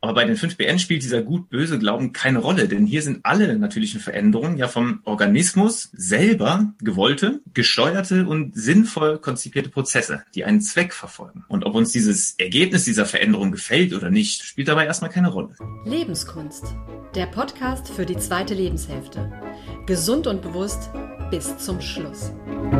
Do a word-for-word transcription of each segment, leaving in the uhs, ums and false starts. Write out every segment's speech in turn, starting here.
Aber bei den fünf B N spielt dieser gut-böse Glauben keine Rolle, denn hier sind alle natürlichen Veränderungen ja vom Organismus selber gewollte, gesteuerte und sinnvoll konzipierte Prozesse, die einen Zweck verfolgen. Und ob uns dieses Ergebnis dieser Veränderung gefällt oder nicht, spielt dabei erstmal keine Rolle. Lebenskunst, der Podcast für die zweite Lebenshälfte. Gesund und bewusst bis zum Schluss.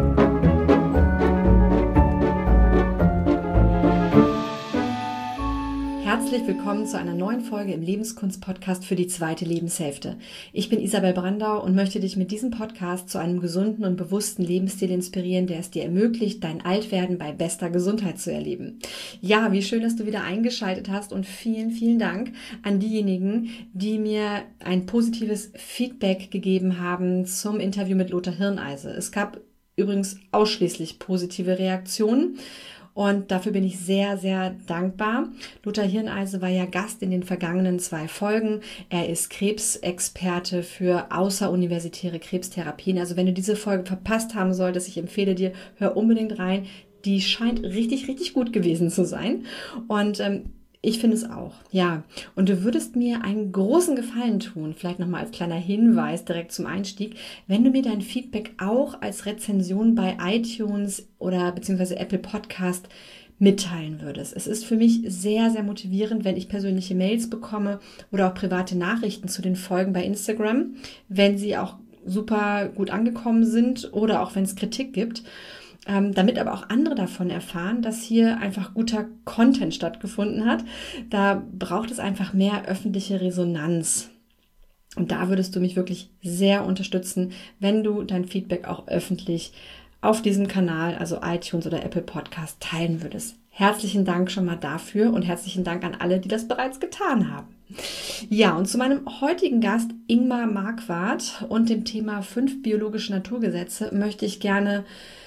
Herzlich willkommen zu einer neuen Folge im Lebenskunst-Podcast für die zweite Lebenshälfte. Ich bin Isabel Brandau und möchte dich mit diesem Podcast zu einem gesunden und bewussten Lebensstil inspirieren, der es dir ermöglicht, dein Altwerden bei bester Gesundheit zu erleben. Ja, wie schön, dass du wieder eingeschaltet hast und vielen, vielen Dank an diejenigen, die mir ein positives Feedback gegeben haben zum Interview mit Lothar Hirneise. Es gab übrigens ausschließlich positive Reaktionen. Und dafür bin ich sehr, sehr dankbar. Lothar Hirneise war ja Gast in den vergangenen zwei Folgen. Er ist Krebsexperte für außeruniversitäre Krebstherapien. Also wenn du diese Folge verpasst haben solltest, ich empfehle dir, hör unbedingt rein. Die scheint richtig, richtig gut gewesen zu sein. Und ähm, ich finde es auch, ja. Und du würdest mir einen großen Gefallen tun, vielleicht nochmal als kleiner Hinweis direkt zum Einstieg, wenn du mir dein Feedback auch als Rezension bei iTunes oder beziehungsweise Apple Podcast mitteilen würdest. Es ist für mich sehr, sehr motivierend, wenn ich persönliche Mails bekomme oder auch private Nachrichten zu den Folgen bei Instagram, wenn sie auch super gut angekommen sind oder auch wenn es Kritik gibt. Ähm, damit aber auch andere davon erfahren, dass hier einfach guter Content stattgefunden hat. Da braucht es einfach mehr öffentliche Resonanz. Und da würdest du mich wirklich sehr unterstützen, wenn du dein Feedback auch öffentlich auf diesem Kanal, also iTunes oder Apple Podcast, teilen würdest. Herzlichen Dank schon mal dafür und herzlichen Dank an alle, die das bereits getan haben. Ja, und zu meinem heutigen Gast Ingmar Marquardt und dem Thema fünf biologische Naturgesetze möchte ich gerne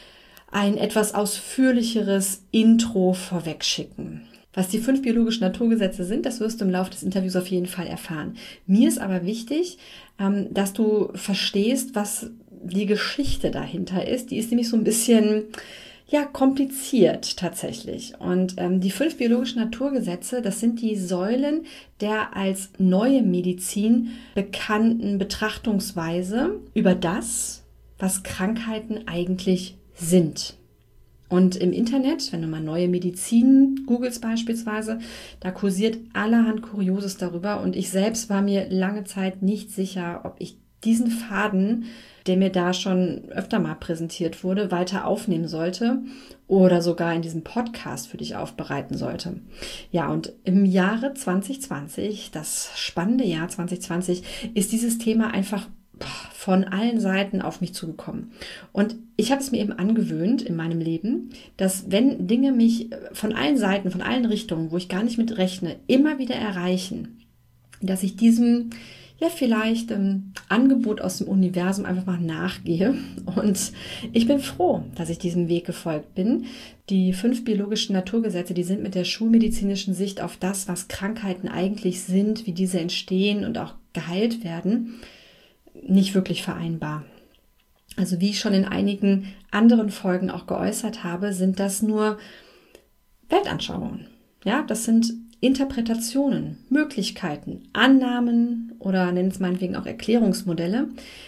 ein etwas ausführlicheres Intro vorwegschicken. Was die fünf biologischen Naturgesetze sind, das wirst du im Laufe des Interviews auf jeden Fall erfahren. Mir ist aber wichtig, dass du verstehst, was die Geschichte dahinter ist. Die ist nämlich so ein bisschen ja, kompliziert tatsächlich. Und ähm, die fünf biologischen Naturgesetze, das sind die Säulen der als neue Medizin bekannten Betrachtungsweise über das, was Krankheiten eigentlich sind. Und im Internet, wenn du mal neue Medizin googelst beispielsweise, da kursiert allerhand Kurioses darüber und ich selbst war mir lange Zeit nicht sicher, ob ich diesen Faden, der mir da schon öfter mal präsentiert wurde, weiter aufnehmen sollte oder sogar in diesem Podcast für dich aufbereiten sollte. Ja, und im Jahre zwanzig zwanzig, das spannende Jahr zwanzig zwanzig, ist dieses Thema einfach von allen Seiten auf mich zugekommen. Und ich habe es mir eben angewöhnt in meinem Leben, dass wenn Dinge mich von allen Seiten, von allen Richtungen, wo ich gar nicht mit rechne, immer wieder erreichen, dass ich diesem ja vielleicht ähm, Angebot aus dem Universum einfach mal nachgehe. Und ich bin froh, dass ich diesem Weg gefolgt bin. Die fünf biologischen Naturgesetze, die sind mit der schulmedizinischen Sicht auf das, was Krankheiten eigentlich sind, wie diese entstehen und auch geheilt werden, nicht wirklich vereinbar. Also wie ich schon in einigen anderen Folgen auch geäußert habe, sind das nur Weltanschauungen. Ja, das sind Interpretationen, Möglichkeiten, Annahmen oder nennen es meinetwegen auch Erklärungsmodelle,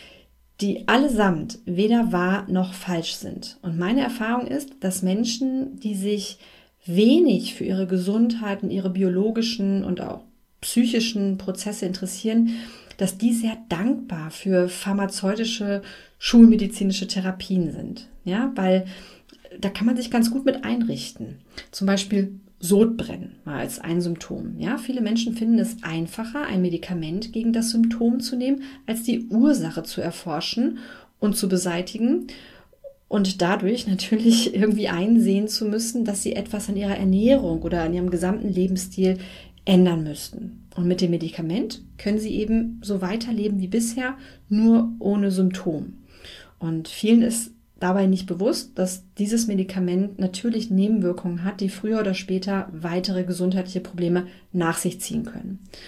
die allesamt weder wahr noch falsch sind. Und meine Erfahrung ist, dass Menschen, die sich wenig für ihre Gesundheit und ihre biologischen und auch psychischen Prozesse interessieren, dass die sehr dankbar für pharmazeutische, schulmedizinische Therapien sind. Ja, weil da kann man sich ganz gut mit einrichten. Zum Beispiel Sodbrennen mal als ein Symptom. Ja, viele Menschen finden es einfacher, ein Medikament gegen das Symptom zu nehmen, als die Ursache zu erforschen und zu beseitigen und dadurch natürlich irgendwie einsehen zu müssen, dass sie etwas an ihrer Ernährung oder an ihrem gesamten Lebensstil ändern müssten. Und mit dem Medikament können sie eben so weiterleben wie bisher, nur ohne Symptom. Und vielen ist dabei nicht bewusst, dass dieses Medikament natürlich Nebenwirkungen hat, die früher oder später weitere gesundheitliche Probleme nach sich ziehen können.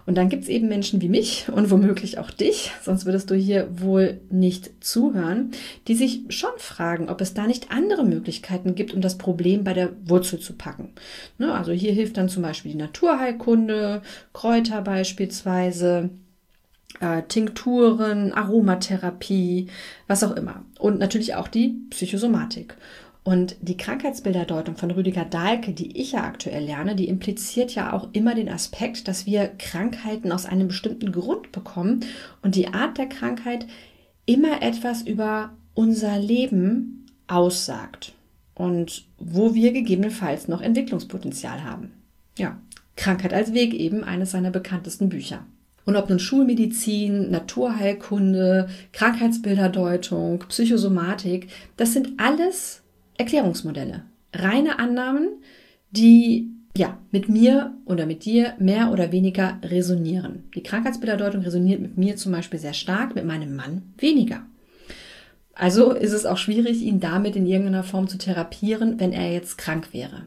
Und dann gibt es eben Menschen wie mich und womöglich auch dich, sonst würdest du hier wohl nicht zuhören, die sich schon fragen, ob es da nicht andere Möglichkeiten gibt, um das Problem bei der Wurzel zu packen. Ne, also hier hilft dann zum Beispiel die Naturheilkunde, Kräuter beispielsweise, äh, Tinkturen, Aromatherapie, was auch immer. Und natürlich auch die Psychosomatik. Und die Krankheitsbilderdeutung von Rüdiger Dahlke, die ich ja aktuell lerne, die impliziert ja auch immer den Aspekt, dass wir Krankheiten aus einem bestimmten Grund bekommen und die Art der Krankheit immer etwas über unser Leben aussagt und wo wir gegebenenfalls noch Entwicklungspotenzial haben. Ja, Krankheit als Weg eben, eines seiner bekanntesten Bücher. Und ob nun Schulmedizin, Naturheilkunde, Krankheitsbilderdeutung, Psychosomatik, das sind alles Erklärungsmodelle, reine Annahmen, die ja mit mir oder mit dir mehr oder weniger resonieren. Die Krankheitsbilderdeutung resoniert mit mir zum Beispiel sehr stark, mit meinem Mann weniger. Also ist es auch schwierig, ihn damit in irgendeiner Form zu therapieren, wenn er jetzt krank wäre.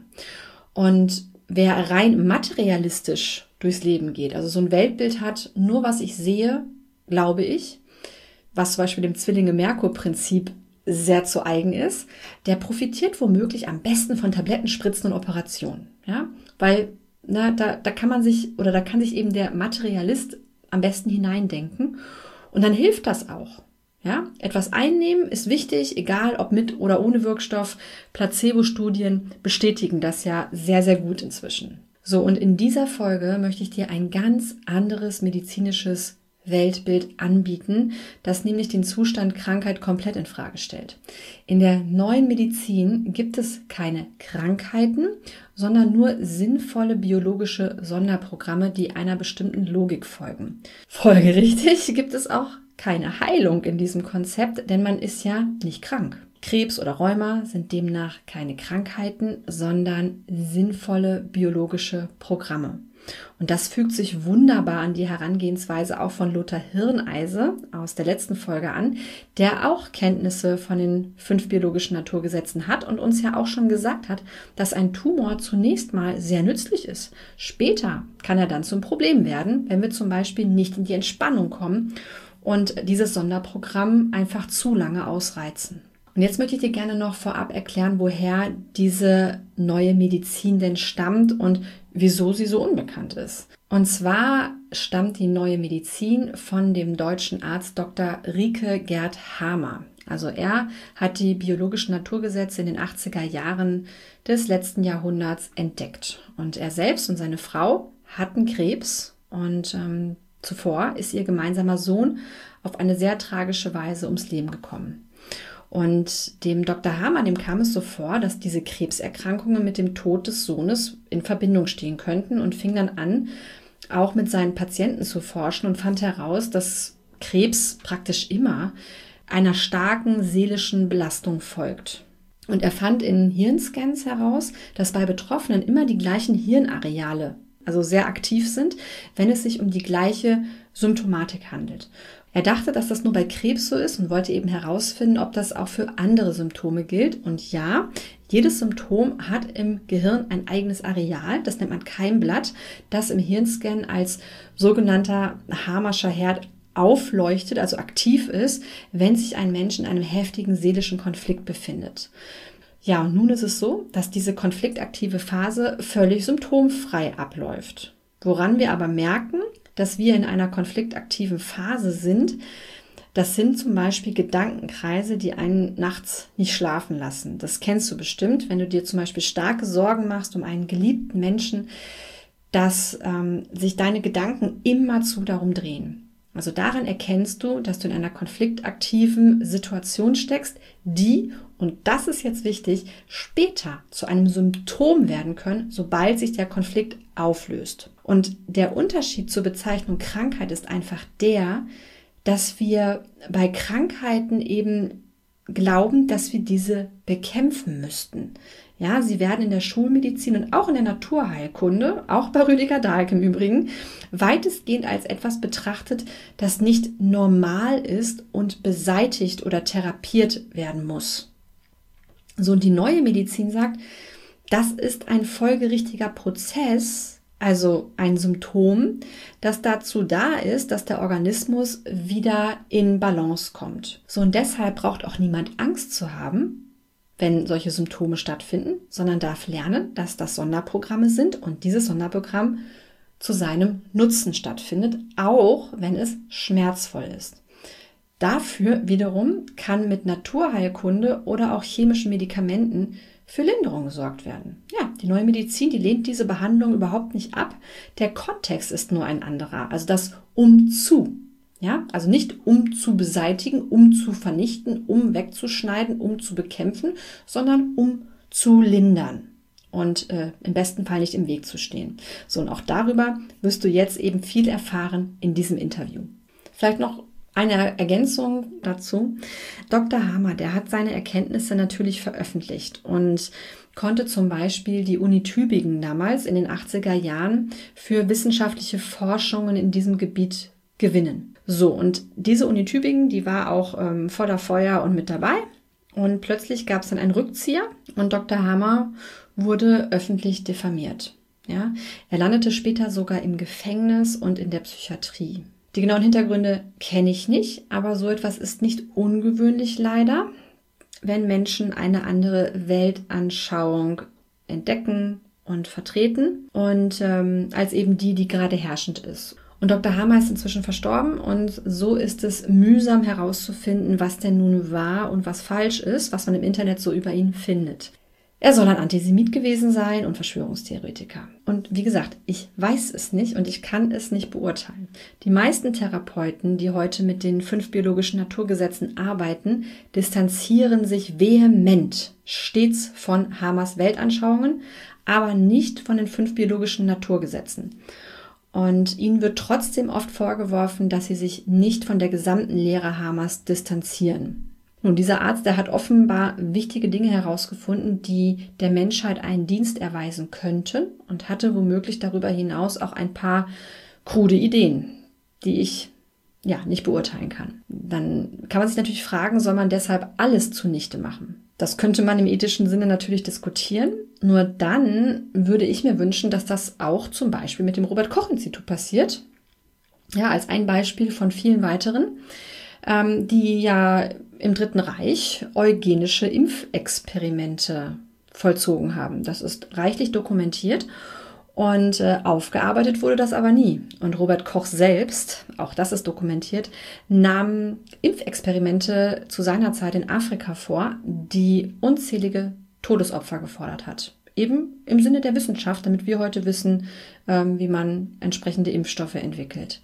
Und wer rein materialistisch durchs Leben geht, also so ein Weltbild hat, nur was ich sehe, glaube ich, was zum Beispiel dem Zwillinge-Merkur-Prinzip sehr zu eigen ist, der profitiert womöglich am besten von Tabletten, Spritzen und Operationen. Ja? Weil na, da, da kann man sich oder da kann sich eben der Materialist am besten hineindenken und dann hilft das auch. Ja? Etwas einnehmen ist wichtig, egal ob mit oder ohne Wirkstoff. Placebo-Studien bestätigen das ja sehr, sehr gut inzwischen. So, und in dieser Folge möchte ich dir ein ganz anderes medizinisches Weltbild anbieten, das nämlich den Zustand Krankheit komplett in Frage stellt. In der neuen Medizin gibt es keine Krankheiten, sondern nur sinnvolle biologische Sonderprogramme, die einer bestimmten Logik folgen. Folgerichtig gibt es auch keine Heilung in diesem Konzept, denn man ist ja nicht krank. Krebs oder Rheuma sind demnach keine Krankheiten, sondern sinnvolle biologische Programme. Und das fügt sich wunderbar an die Herangehensweise auch von Lothar Hirneise aus der letzten Folge an, der auch Kenntnisse von den fünf biologischen Naturgesetzen hat und uns ja auch schon gesagt hat, dass ein Tumor zunächst mal sehr nützlich ist. Später kann er dann zum Problem werden, wenn wir zum Beispiel nicht in die Entspannung kommen und dieses Sonderprogramm einfach zu lange ausreizen. Und jetzt möchte ich dir gerne noch vorab erklären, woher diese neue Medizin denn stammt und wieso sie so unbekannt ist. Und zwar stammt die neue Medizin von dem deutschen Arzt Doktor Rike Gerd Hamer. Also er hat die biologischen Naturgesetze in den achtziger Jahren des letzten Jahrhunderts entdeckt. Und er selbst und seine Frau hatten Krebs und ähm, zuvor ist ihr gemeinsamer Sohn auf eine sehr tragische Weise ums Leben gekommen. Und dem Doktor Hamer, dem kam es so vor, dass diese Krebserkrankungen mit dem Tod des Sohnes in Verbindung stehen könnten und fing dann an, auch mit seinen Patienten zu forschen und fand heraus, dass Krebs praktisch immer einer starken seelischen Belastung folgt. Und er fand in Hirnscans heraus, dass bei Betroffenen immer die gleichen Hirnareale, also sehr aktiv sind, wenn es sich um die gleiche Symptomatik handelt. Er dachte, dass das nur bei Krebs so ist und wollte eben herausfinden, ob das auch für andere Symptome gilt. Und ja, jedes Symptom hat im Gehirn ein eigenes Areal, das nennt man Keimblatt, das im Hirnscan als sogenannter Hamerscher Herd aufleuchtet, also aktiv ist, wenn sich ein Mensch in einem heftigen seelischen Konflikt befindet. Ja, und nun ist es so, dass diese konfliktaktive Phase völlig symptomfrei abläuft. Woran wir aber merken, dass wir in einer konfliktaktiven Phase sind, das sind zum Beispiel Gedankenkreise, die einen nachts nicht schlafen lassen. Das kennst du bestimmt, wenn du dir zum Beispiel starke Sorgen machst um einen geliebten Menschen, dass ähm, sich deine Gedanken immerzu darum drehen. Also daran erkennst du, dass du in einer konfliktaktiven Situation steckst, die, und das ist jetzt wichtig, später zu einem Symptom werden können, sobald sich der Konflikt auflöst. Und der Unterschied zur Bezeichnung Krankheit ist einfach der, dass wir bei Krankheiten eben glauben, dass wir diese bekämpfen müssten. Ja, sie werden in der Schulmedizin und auch in der Naturheilkunde, auch bei Rüdiger Dahlke im Übrigen, weitestgehend als etwas betrachtet, das nicht normal ist und beseitigt oder therapiert werden muss. So, die neue Medizin sagt, das ist ein folgerichtiger Prozess, Also ein Symptom, das dazu da ist, dass der Organismus wieder in Balance kommt. So, und deshalb braucht auch niemand Angst zu haben, wenn solche Symptome stattfinden, sondern darf lernen, dass das Sonderprogramme sind und dieses Sonderprogramm zu seinem Nutzen stattfindet, auch wenn es schmerzvoll ist. Dafür wiederum kann mit Naturheilkunde oder auch chemischen Medikamenten für Linderung gesorgt werden. Ja, die neue Medizin, die lehnt diese Behandlung überhaupt nicht ab. Der Kontext ist nur ein anderer, also das um zu. Ja, also nicht um zu beseitigen, um zu vernichten, um wegzuschneiden, um zu bekämpfen, sondern um zu lindern und äh, im besten Fall nicht im Weg zu stehen. So, und auch darüber wirst du jetzt eben viel erfahren in diesem Interview. Vielleicht noch eine Ergänzung dazu. Doktor Hamer, der hat seine Erkenntnisse natürlich veröffentlicht und konnte zum Beispiel die Uni Tübingen damals in den achtziger Jahren für wissenschaftliche Forschungen in diesem Gebiet gewinnen. So, und diese Uni Tübingen, die war auch ähm, Feuer Feuer und mit dabei. Und plötzlich gab es dann einen Rückzieher und Doktor Hamer wurde öffentlich diffamiert. Ja, er landete später sogar im Gefängnis und in der Psychiatrie. Die genauen Hintergründe kenne ich nicht, aber so etwas ist nicht ungewöhnlich leider, wenn Menschen eine andere Weltanschauung entdecken und vertreten und ähm, als eben die, die gerade herrschend ist. Und Doktor Hamer ist inzwischen verstorben und so ist es mühsam herauszufinden, was denn nun wahr und was falsch ist, was man im Internet so über ihn findet. Er soll ein Antisemit gewesen sein und Verschwörungstheoretiker. Und wie gesagt, ich weiß es nicht und ich kann es nicht beurteilen. Die meisten Therapeuten, die heute mit den fünf biologischen Naturgesetzen arbeiten, distanzieren sich vehement stets von Hamers Weltanschauungen, aber nicht von den fünf biologischen Naturgesetzen. Und ihnen wird trotzdem oft vorgeworfen, dass sie sich nicht von der gesamten Lehre Hamers distanzieren. Nun, dieser Arzt, der hat offenbar wichtige Dinge herausgefunden, die der Menschheit einen Dienst erweisen könnten und hatte womöglich darüber hinaus auch ein paar krude Ideen, die ich ja nicht beurteilen kann. Dann kann man sich natürlich fragen, soll man deshalb alles zunichte machen? Das könnte man im ethischen Sinne natürlich diskutieren. Nur dann würde ich mir wünschen, dass das auch zum Beispiel mit dem Robert-Koch-Institut passiert. Ja, als ein Beispiel von vielen weiteren, ähm, die ja im Dritten Reich eugenische Impfexperimente vollzogen haben. Das ist reichlich dokumentiert und äh, aufgearbeitet wurde das aber nie. Und Robert Koch selbst, auch das ist dokumentiert, nahm Impfexperimente zu seiner Zeit in Afrika vor, die unzählige Todesopfer gefordert hat. Eben im Sinne der Wissenschaft, damit wir heute wissen, ähm, wie man entsprechende Impfstoffe entwickelt.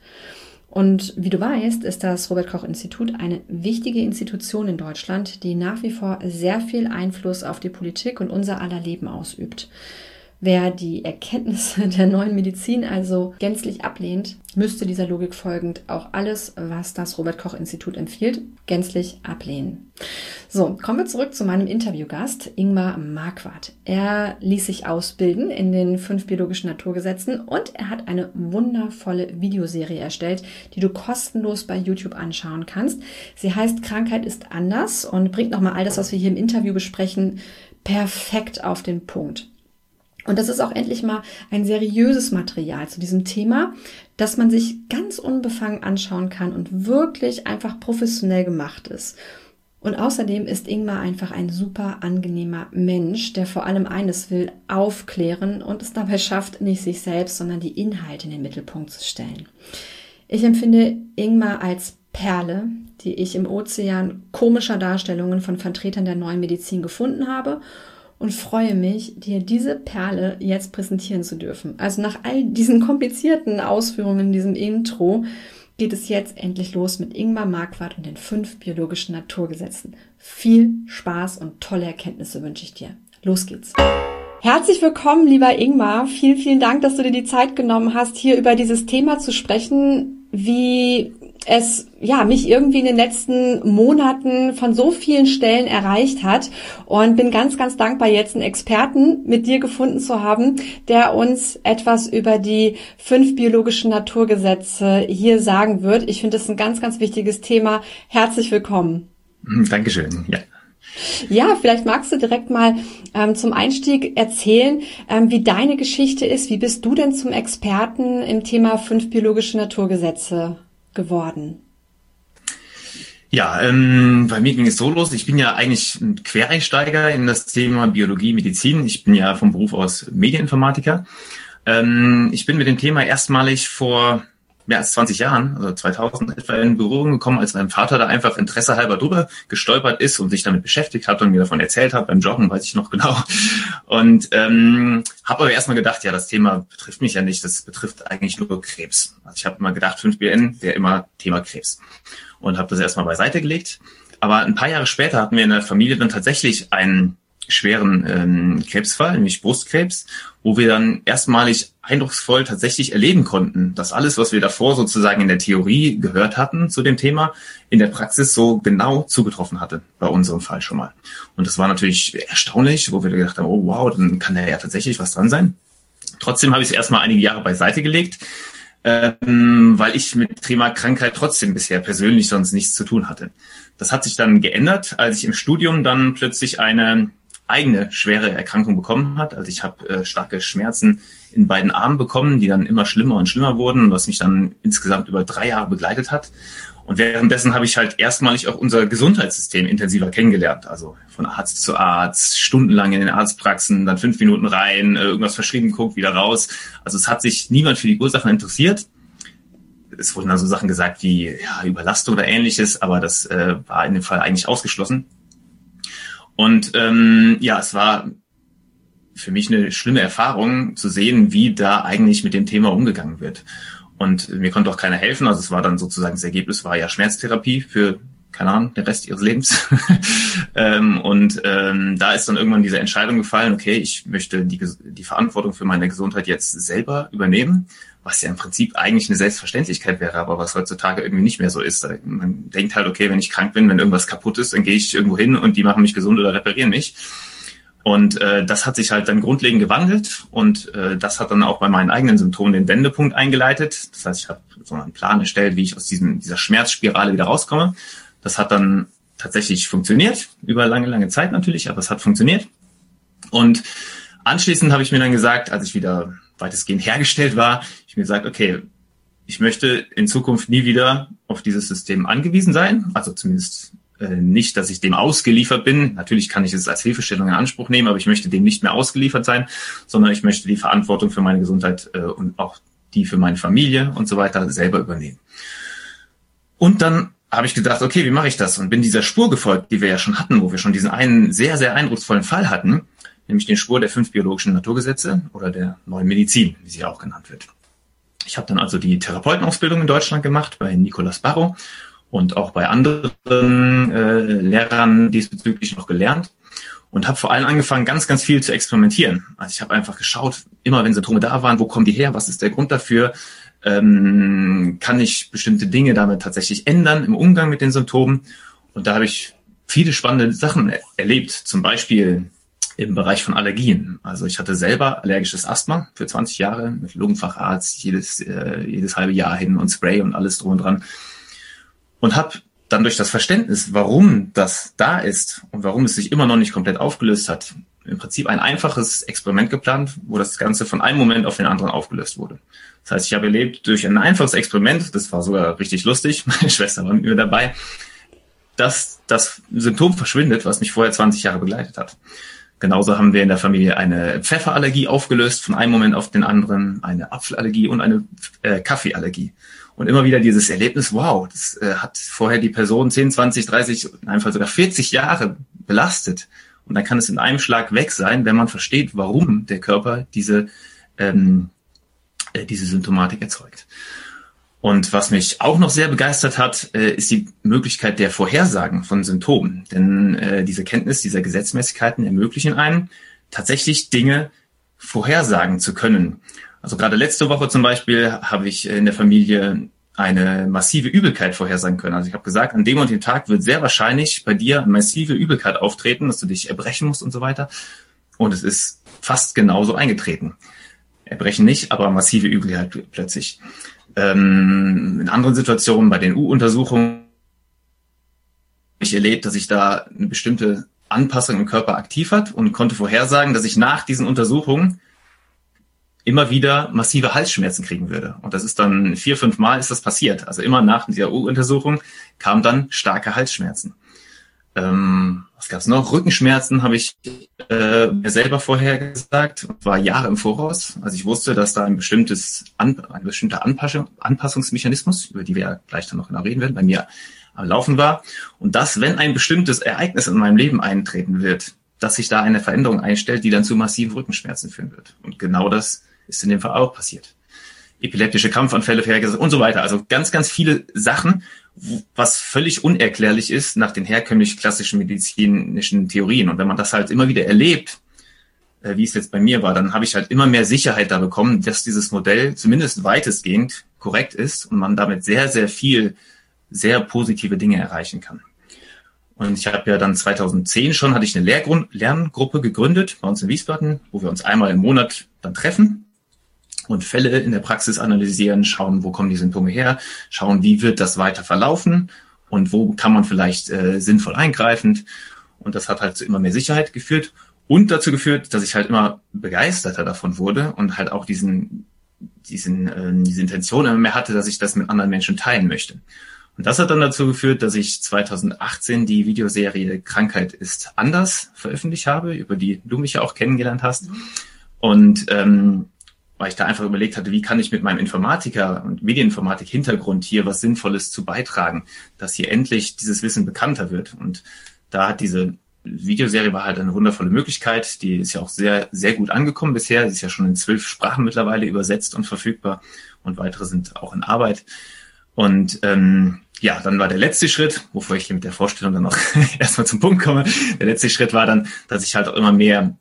Und wie du weißt, ist das Robert-Koch-Institut eine wichtige Institution in Deutschland, die nach wie vor sehr viel Einfluss auf die Politik und unser aller Leben ausübt. Wer die Erkenntnisse der neuen Medizin also gänzlich ablehnt, müsste dieser Logik folgend auch alles, was das Robert-Koch-Institut empfiehlt, gänzlich ablehnen. So, kommen wir zurück zu meinem Interviewgast, Ingmar Marquardt. Er ließ sich ausbilden in den fünf biologischen Naturgesetzen und er hat eine wundervolle Videoserie erstellt, die du kostenlos bei YouTube anschauen kannst. Sie heißt Krankheit ist anders und bringt nochmal all das, was wir hier im Interview besprechen, perfekt auf den Punkt. Und das ist auch endlich mal ein seriöses Material zu diesem Thema, das man sich ganz unbefangen anschauen kann und wirklich einfach professionell gemacht ist. Und außerdem ist Ingmar einfach ein super angenehmer Mensch, der vor allem eines will, aufklären und es dabei schafft, nicht sich selbst, sondern die Inhalte in den Mittelpunkt zu stellen. Ich empfinde Ingmar als Perle, die ich im Ozean komischer Darstellungen von Vertretern der neuen Medizin gefunden habe, und freue mich, dir diese Perle jetzt präsentieren zu dürfen. Also nach all diesen komplizierten Ausführungen in diesem Intro geht es jetzt endlich los mit Ingmar Marquardt und den fünf biologischen Naturgesetzen. Viel Spaß und tolle Erkenntnisse wünsche ich dir. Los geht's. Herzlich willkommen, lieber Ingmar. Vielen, vielen Dank, dass du dir die Zeit genommen hast, hier über dieses Thema zu sprechen, wie es ja mich irgendwie in den letzten Monaten von so vielen Stellen erreicht hat, und bin ganz, ganz dankbar, jetzt einen Experten mit dir gefunden zu haben, der uns etwas über die fünf biologischen Naturgesetze hier sagen wird. Ich finde das ein ganz, ganz wichtiges Thema. Herzlich willkommen. Dankeschön. Ja. Ja, vielleicht magst du direkt mal ähm, zum Einstieg erzählen, ähm, wie deine Geschichte ist. Wie bist du denn zum Experten im Thema fünf biologische Naturgesetze geworden? Ja, ähm, bei mir ging es so los. Ich bin ja eigentlich ein Quereinsteiger in das Thema Biologie, Medizin. Ich bin ja vom Beruf aus Medieninformatiker. Ähm, ich bin mit dem Thema erstmalig vor mehr als zwanzig Jahren, also zweitausend etwa, in Berührung gekommen, als mein Vater da einfach Interesse halber drüber gestolpert ist und sich damit beschäftigt hat und mir davon erzählt hat, beim Joggen, weiß ich noch genau. Und ähm, habe aber erstmal gedacht, ja, das Thema betrifft mich ja nicht, das betrifft eigentlich nur Krebs. Also ich habe immer gedacht, fünf B N wäre immer Thema Krebs. Und habe das erstmal beiseite gelegt. Aber ein paar Jahre später hatten wir in der Familie dann tatsächlich einen schweren ähm, Krebsfall, nämlich Brustkrebs, wo wir dann erstmalig eindrucksvoll tatsächlich erleben konnten, dass alles, was wir davor sozusagen in der Theorie gehört hatten zu dem Thema, in der Praxis so genau zugetroffen hatte, bei unserem Fall schon mal. Und das war natürlich erstaunlich, wo wir gedacht haben, oh wow, dann kann da ja tatsächlich was dran sein. Trotzdem habe ich es erstmal einige Jahre beiseite gelegt, ähm, weil ich mit Thema Krankheit trotzdem bisher persönlich sonst nichts zu tun hatte. Das hat sich dann geändert, als ich im Studium dann plötzlich eine eigene schwere Erkrankung bekommen hat. Also ich habe äh, starke Schmerzen in beiden Armen bekommen, die dann immer schlimmer und schlimmer wurden, was mich dann insgesamt über drei Jahre begleitet hat. Und währenddessen habe ich halt erstmalig auch unser Gesundheitssystem intensiver kennengelernt. Also von Arzt zu Arzt, stundenlang in den Arztpraxen, dann fünf Minuten rein, äh, irgendwas verschrieben geguckt, wieder raus. Also es hat sich niemand für die Ursachen interessiert. Es wurden dann so Sachen gesagt wie ja, Überlastung oder Ähnliches, aber das äh, war in dem Fall eigentlich ausgeschlossen. Und ähm, ja, es war für mich eine schlimme Erfahrung zu sehen, wie da eigentlich mit dem Thema umgegangen wird. Und mir konnte auch keiner helfen. Also es war dann sozusagen, das Ergebnis war ja Schmerztherapie für, keine Ahnung, den Rest ihres Lebens. ähm, und ähm, da ist dann irgendwann diese Entscheidung gefallen, okay, ich möchte die, die Verantwortung für meine Gesundheit jetzt selber übernehmen, was ja im Prinzip eigentlich eine Selbstverständlichkeit wäre, aber was heutzutage irgendwie nicht mehr so ist. Man denkt halt, okay, wenn ich krank bin, wenn irgendwas kaputt ist, dann gehe ich irgendwo hin und die machen mich gesund oder reparieren mich. Und äh, das hat sich halt dann grundlegend gewandelt und äh, das hat dann auch bei meinen eigenen Symptomen den Wendepunkt eingeleitet. Das heißt, ich habe so einen Plan erstellt, wie ich aus diesem, dieser Schmerzspirale wieder rauskomme. Das hat dann tatsächlich funktioniert, über lange, lange Zeit natürlich, aber es hat funktioniert. Und anschließend habe ich mir dann gesagt, als ich wieder weitestgehend hergestellt war, ich mir gesagt, okay, ich möchte in Zukunft nie wieder auf dieses System angewiesen sein, also zumindest äh, nicht, dass ich dem ausgeliefert bin. Natürlich kann ich es als Hilfestellung in Anspruch nehmen, aber ich möchte dem nicht mehr ausgeliefert sein, sondern ich möchte die Verantwortung für meine Gesundheit äh, und auch die für meine Familie und so weiter selber übernehmen. Und dann habe ich gedacht, okay, wie mache ich das? Und bin dieser Spur gefolgt, die wir ja schon hatten, wo wir schon diesen einen sehr, sehr eindrucksvollen Fall hatten, nämlich den Spur der fünf biologischen Naturgesetze oder der neuen Medizin, wie sie auch genannt wird. Ich habe dann also die Therapeutenausbildung in Deutschland gemacht bei Nicolas Barro und auch bei anderen äh, Lehrern diesbezüglich noch gelernt und habe vor allem angefangen, ganz, ganz viel zu experimentieren. Also ich habe einfach geschaut, immer wenn Symptome da waren, wo kommen die her, was ist der Grund dafür, ähm, kann ich bestimmte Dinge damit tatsächlich ändern im Umgang mit den Symptomen. Und da habe ich viele spannende Sachen er- erlebt, zum Beispiel im Bereich von Allergien. Also ich hatte selber allergisches Asthma für zwanzig Jahre mit Lungenfacharzt, jedes, äh, jedes halbe Jahr hin und Spray und alles drum und dran. Und habe dann durch das Verständnis, warum das da ist und warum es sich immer noch nicht komplett aufgelöst hat, im Prinzip ein einfaches Experiment geplant, wo das Ganze von einem Moment auf den anderen aufgelöst wurde. Das heißt, ich habe erlebt durch ein einfaches Experiment, das war sogar richtig lustig, meine Schwester war mit mir dabei, dass das Symptom verschwindet, was mich vorher zwanzig Jahre begleitet hat. Genauso haben wir in der Familie eine Pfefferallergie aufgelöst, von einem Moment auf den anderen, eine Apfelallergie und eine äh, Kaffeeallergie. Und immer wieder dieses Erlebnis, wow, das äh, hat vorher die Person zehn, zwanzig, dreißig, in einem Fall sogar vierzig Jahre belastet. Und dann kann es in einem Schlag weg sein, wenn man versteht, warum der Körper diese, ähm, äh, diese Symptomatik erzeugt. Und was mich auch noch sehr begeistert hat, äh, ist die Möglichkeit der Vorhersagen von Symptomen. Denn äh, diese Kenntnis dieser Gesetzmäßigkeiten ermöglichen einem, tatsächlich Dinge vorhersagen zu können. Also gerade letzte Woche zum Beispiel habe ich in der Familie eine massive Übelkeit vorhersagen können. Also ich habe gesagt, an dem und dem Tag wird sehr wahrscheinlich bei dir eine massive Übelkeit auftreten, dass du dich erbrechen musst und so weiter. Und es ist fast genauso eingetreten. Erbrechen nicht, aber massive Übelkeit plötzlich. Ähm, in anderen Situationen, bei den U-Untersuchungen, habe ich erlebt, dass ich da eine bestimmte Anpassungen im Körper aktiv hat und konnte vorhersagen, dass ich nach diesen Untersuchungen immer wieder massive Halsschmerzen kriegen würde. Und das ist dann vier, fünf Mal ist das passiert. Also immer nach dieser U-Untersuchung kamen dann starke Halsschmerzen. Ähm, was gab's noch? Rückenschmerzen habe ich äh, mir selber vorher gesagt, war Jahre im Voraus. Also ich wusste, dass da ein bestimmtes An- ein bestimmter Anpassung, Anpassungsmechanismus, über die wir ja gleich dann noch genau reden werden, bei mir am Laufen war. Und dass, wenn ein bestimmtes Ereignis in meinem Leben eintreten wird, dass sich da eine Veränderung einstellt, die dann zu massiven Rückenschmerzen führen wird. Und genau das ist in dem Fall auch passiert. Epileptische Krampfanfälle vorhergesagt und so weiter. Also ganz, ganz viele Sachen, was völlig unerklärlich ist nach den herkömmlich klassischen medizinischen Theorien. Und wenn man das halt immer wieder erlebt, äh, wie es jetzt bei mir war, dann habe ich halt immer mehr Sicherheit da bekommen, dass dieses Modell zumindest weitestgehend korrekt ist und man damit sehr, sehr viel, sehr positive Dinge erreichen kann. Und ich habe ja dann zweitausendzehn schon, hatte ich eine Lehrgrund- Lerngruppe gegründet bei uns in Wiesbaden, wo wir uns einmal im Monat dann treffen und Fälle in der Praxis analysieren, schauen, wo kommen die Symptome her, schauen, wie wird das weiter verlaufen und wo kann man vielleicht äh, sinnvoll eingreifen. Und das hat halt zu immer mehr Sicherheit geführt und dazu geführt, dass ich halt immer begeisterter davon wurde und halt auch diesen, diesen, äh, diese Intention immer mehr hatte, dass ich das mit anderen Menschen teilen möchte. Und das hat dann dazu geführt, dass ich zweitausendachtzehn die Videoserie Krankheit ist anders veröffentlicht habe, über die du mich ja auch kennengelernt hast. Und ähm, weil ich da einfach überlegt hatte, wie kann ich mit meinem Informatiker- und Medieninformatik-Hintergrund hier was Sinnvolles zu beitragen, dass hier endlich dieses Wissen bekannter wird. Und da hat diese Videoserie war halt eine wundervolle Möglichkeit. Die ist ja auch sehr, sehr gut angekommen bisher. Sie ist ja schon in zwölf Sprachen mittlerweile übersetzt und verfügbar und weitere sind auch in Arbeit. Und ähm, ja, dann war der letzte Schritt, wovor ich hier mit der Vorstellung dann noch erstmal zum Punkt komme. Der letzte Schritt war dann, dass ich halt auch immer mehr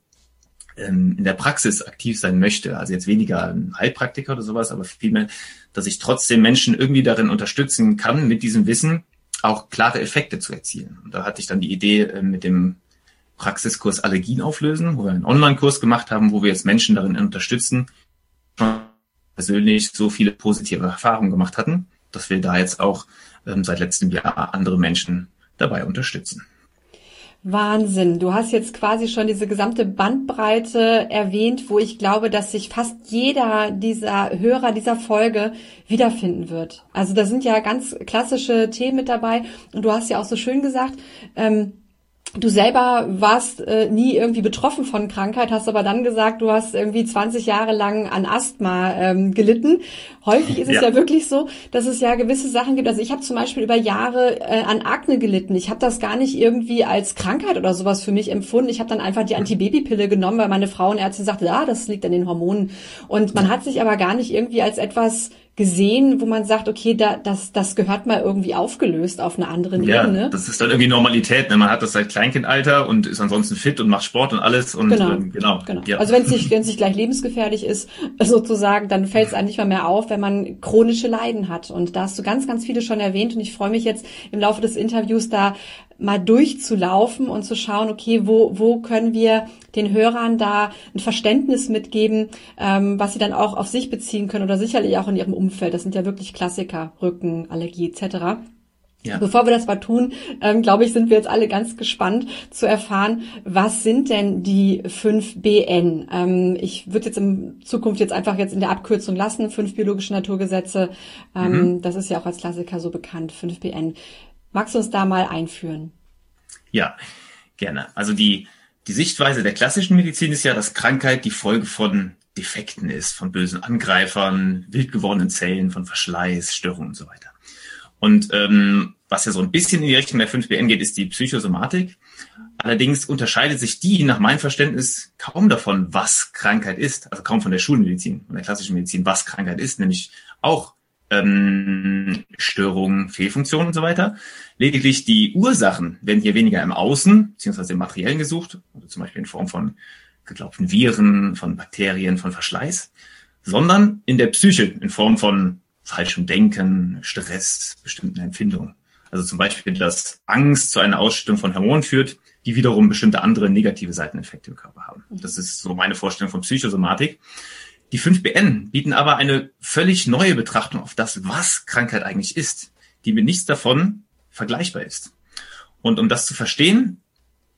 in der Praxis aktiv sein möchte, also jetzt weniger ein Heilpraktiker oder sowas, aber vielmehr, dass ich trotzdem Menschen irgendwie darin unterstützen kann, mit diesem Wissen auch klare Effekte zu erzielen. Und da hatte ich dann die Idee mit dem Praxiskurs Allergien auflösen, wo wir einen Online-Kurs gemacht haben, wo wir jetzt Menschen darin unterstützen, schon persönlich so viele positive Erfahrungen gemacht hatten, dass wir da jetzt auch ähm, seit letztem Jahr andere Menschen dabei unterstützen. Wahnsinn. Du hast jetzt quasi schon diese gesamte Bandbreite erwähnt, wo ich glaube, dass sich fast jeder dieser Hörer dieser Folge wiederfinden wird. Also da sind ja ganz klassische Themen mit dabei. Und du hast ja auch so schön gesagt, ähm, du selber warst äh, nie irgendwie betroffen von Krankheit, hast aber dann gesagt, du hast irgendwie zwanzig Jahre lang an Asthma ähm, gelitten. Häufig ist es ja. ja wirklich so, dass es ja gewisse Sachen gibt. Also ich habe zum Beispiel über Jahre äh, an Akne gelitten. Ich habe das gar nicht irgendwie als Krankheit oder sowas für mich empfunden. Ich habe dann einfach die Antibabypille genommen, weil meine Frauenärztin sagte, ja, das liegt an den Hormonen. Und man hat sich aber gar nicht irgendwie als etwas gesehen, wo man sagt, okay, da, das, das gehört mal irgendwie aufgelöst auf einer anderen ja, Ebene. Das ist dann irgendwie Normalität. Ne? Man hat das seit Kleinkindalter und ist ansonsten fit und macht Sport und alles. Und genau, ähm, genau. genau. Ja. Also wenn es nicht, wenn es nicht gleich lebensgefährlich ist, sozusagen, dann fällt es einem nicht mal mehr auf, wenn man chronische Leiden hat. Und da hast du ganz, ganz viele schon erwähnt. Und ich freue mich jetzt im Laufe des Interviews da mal durchzulaufen und zu schauen, okay, wo, wo können wir den Hörern da ein Verständnis mitgeben, ähm, was sie dann auch auf sich beziehen können oder sicherlich auch in ihrem Umfeld. Das sind ja wirklich Klassiker, Rücken, Allergie et cetera. Ja. Bevor wir das mal tun, ähm, glaube ich, sind wir jetzt alle ganz gespannt zu erfahren, was sind denn die fünf B N? Ähm, ich würde jetzt in Zukunft jetzt einfach jetzt in der Abkürzung lassen, fünf biologische Naturgesetze. Ähm, mhm. Das ist ja auch als Klassiker so bekannt, fünf B N. Magst du uns da mal einführen? Ja, gerne. Also die, die Sichtweise der klassischen Medizin ist ja, dass Krankheit die Folge von Defekten ist, von bösen Angreifern, wild gewordenen Zellen, von Verschleiß, Störungen und so weiter. Und ähm, was ja so ein bisschen in die Richtung der fünf B N geht, ist die Psychosomatik. Allerdings unterscheidet sich die nach meinem Verständnis kaum davon, was Krankheit ist. Also kaum von der Schulmedizin, von der klassischen Medizin, was Krankheit ist, nämlich auch ähm, Störungen, Fehlfunktionen und so weiter. Lediglich die Ursachen werden hier weniger im Außen, beziehungsweise im Materiellen gesucht, also zum Beispiel in Form von geglaubten Viren, von Bakterien, von Verschleiß, sondern in der Psyche, in Form von falschem Denken, Stress, bestimmten Empfindungen. Also zum Beispiel, dass Angst zu einer Ausschüttung von Hormonen führt, die wiederum bestimmte andere negative Seiteneffekte im Körper haben. Das ist so meine Vorstellung von Psychosomatik. Die fünf B N bieten aber eine völlig neue Betrachtung auf das, was Krankheit eigentlich ist, die mit nichts davon vergleichbar ist. Und um das zu verstehen,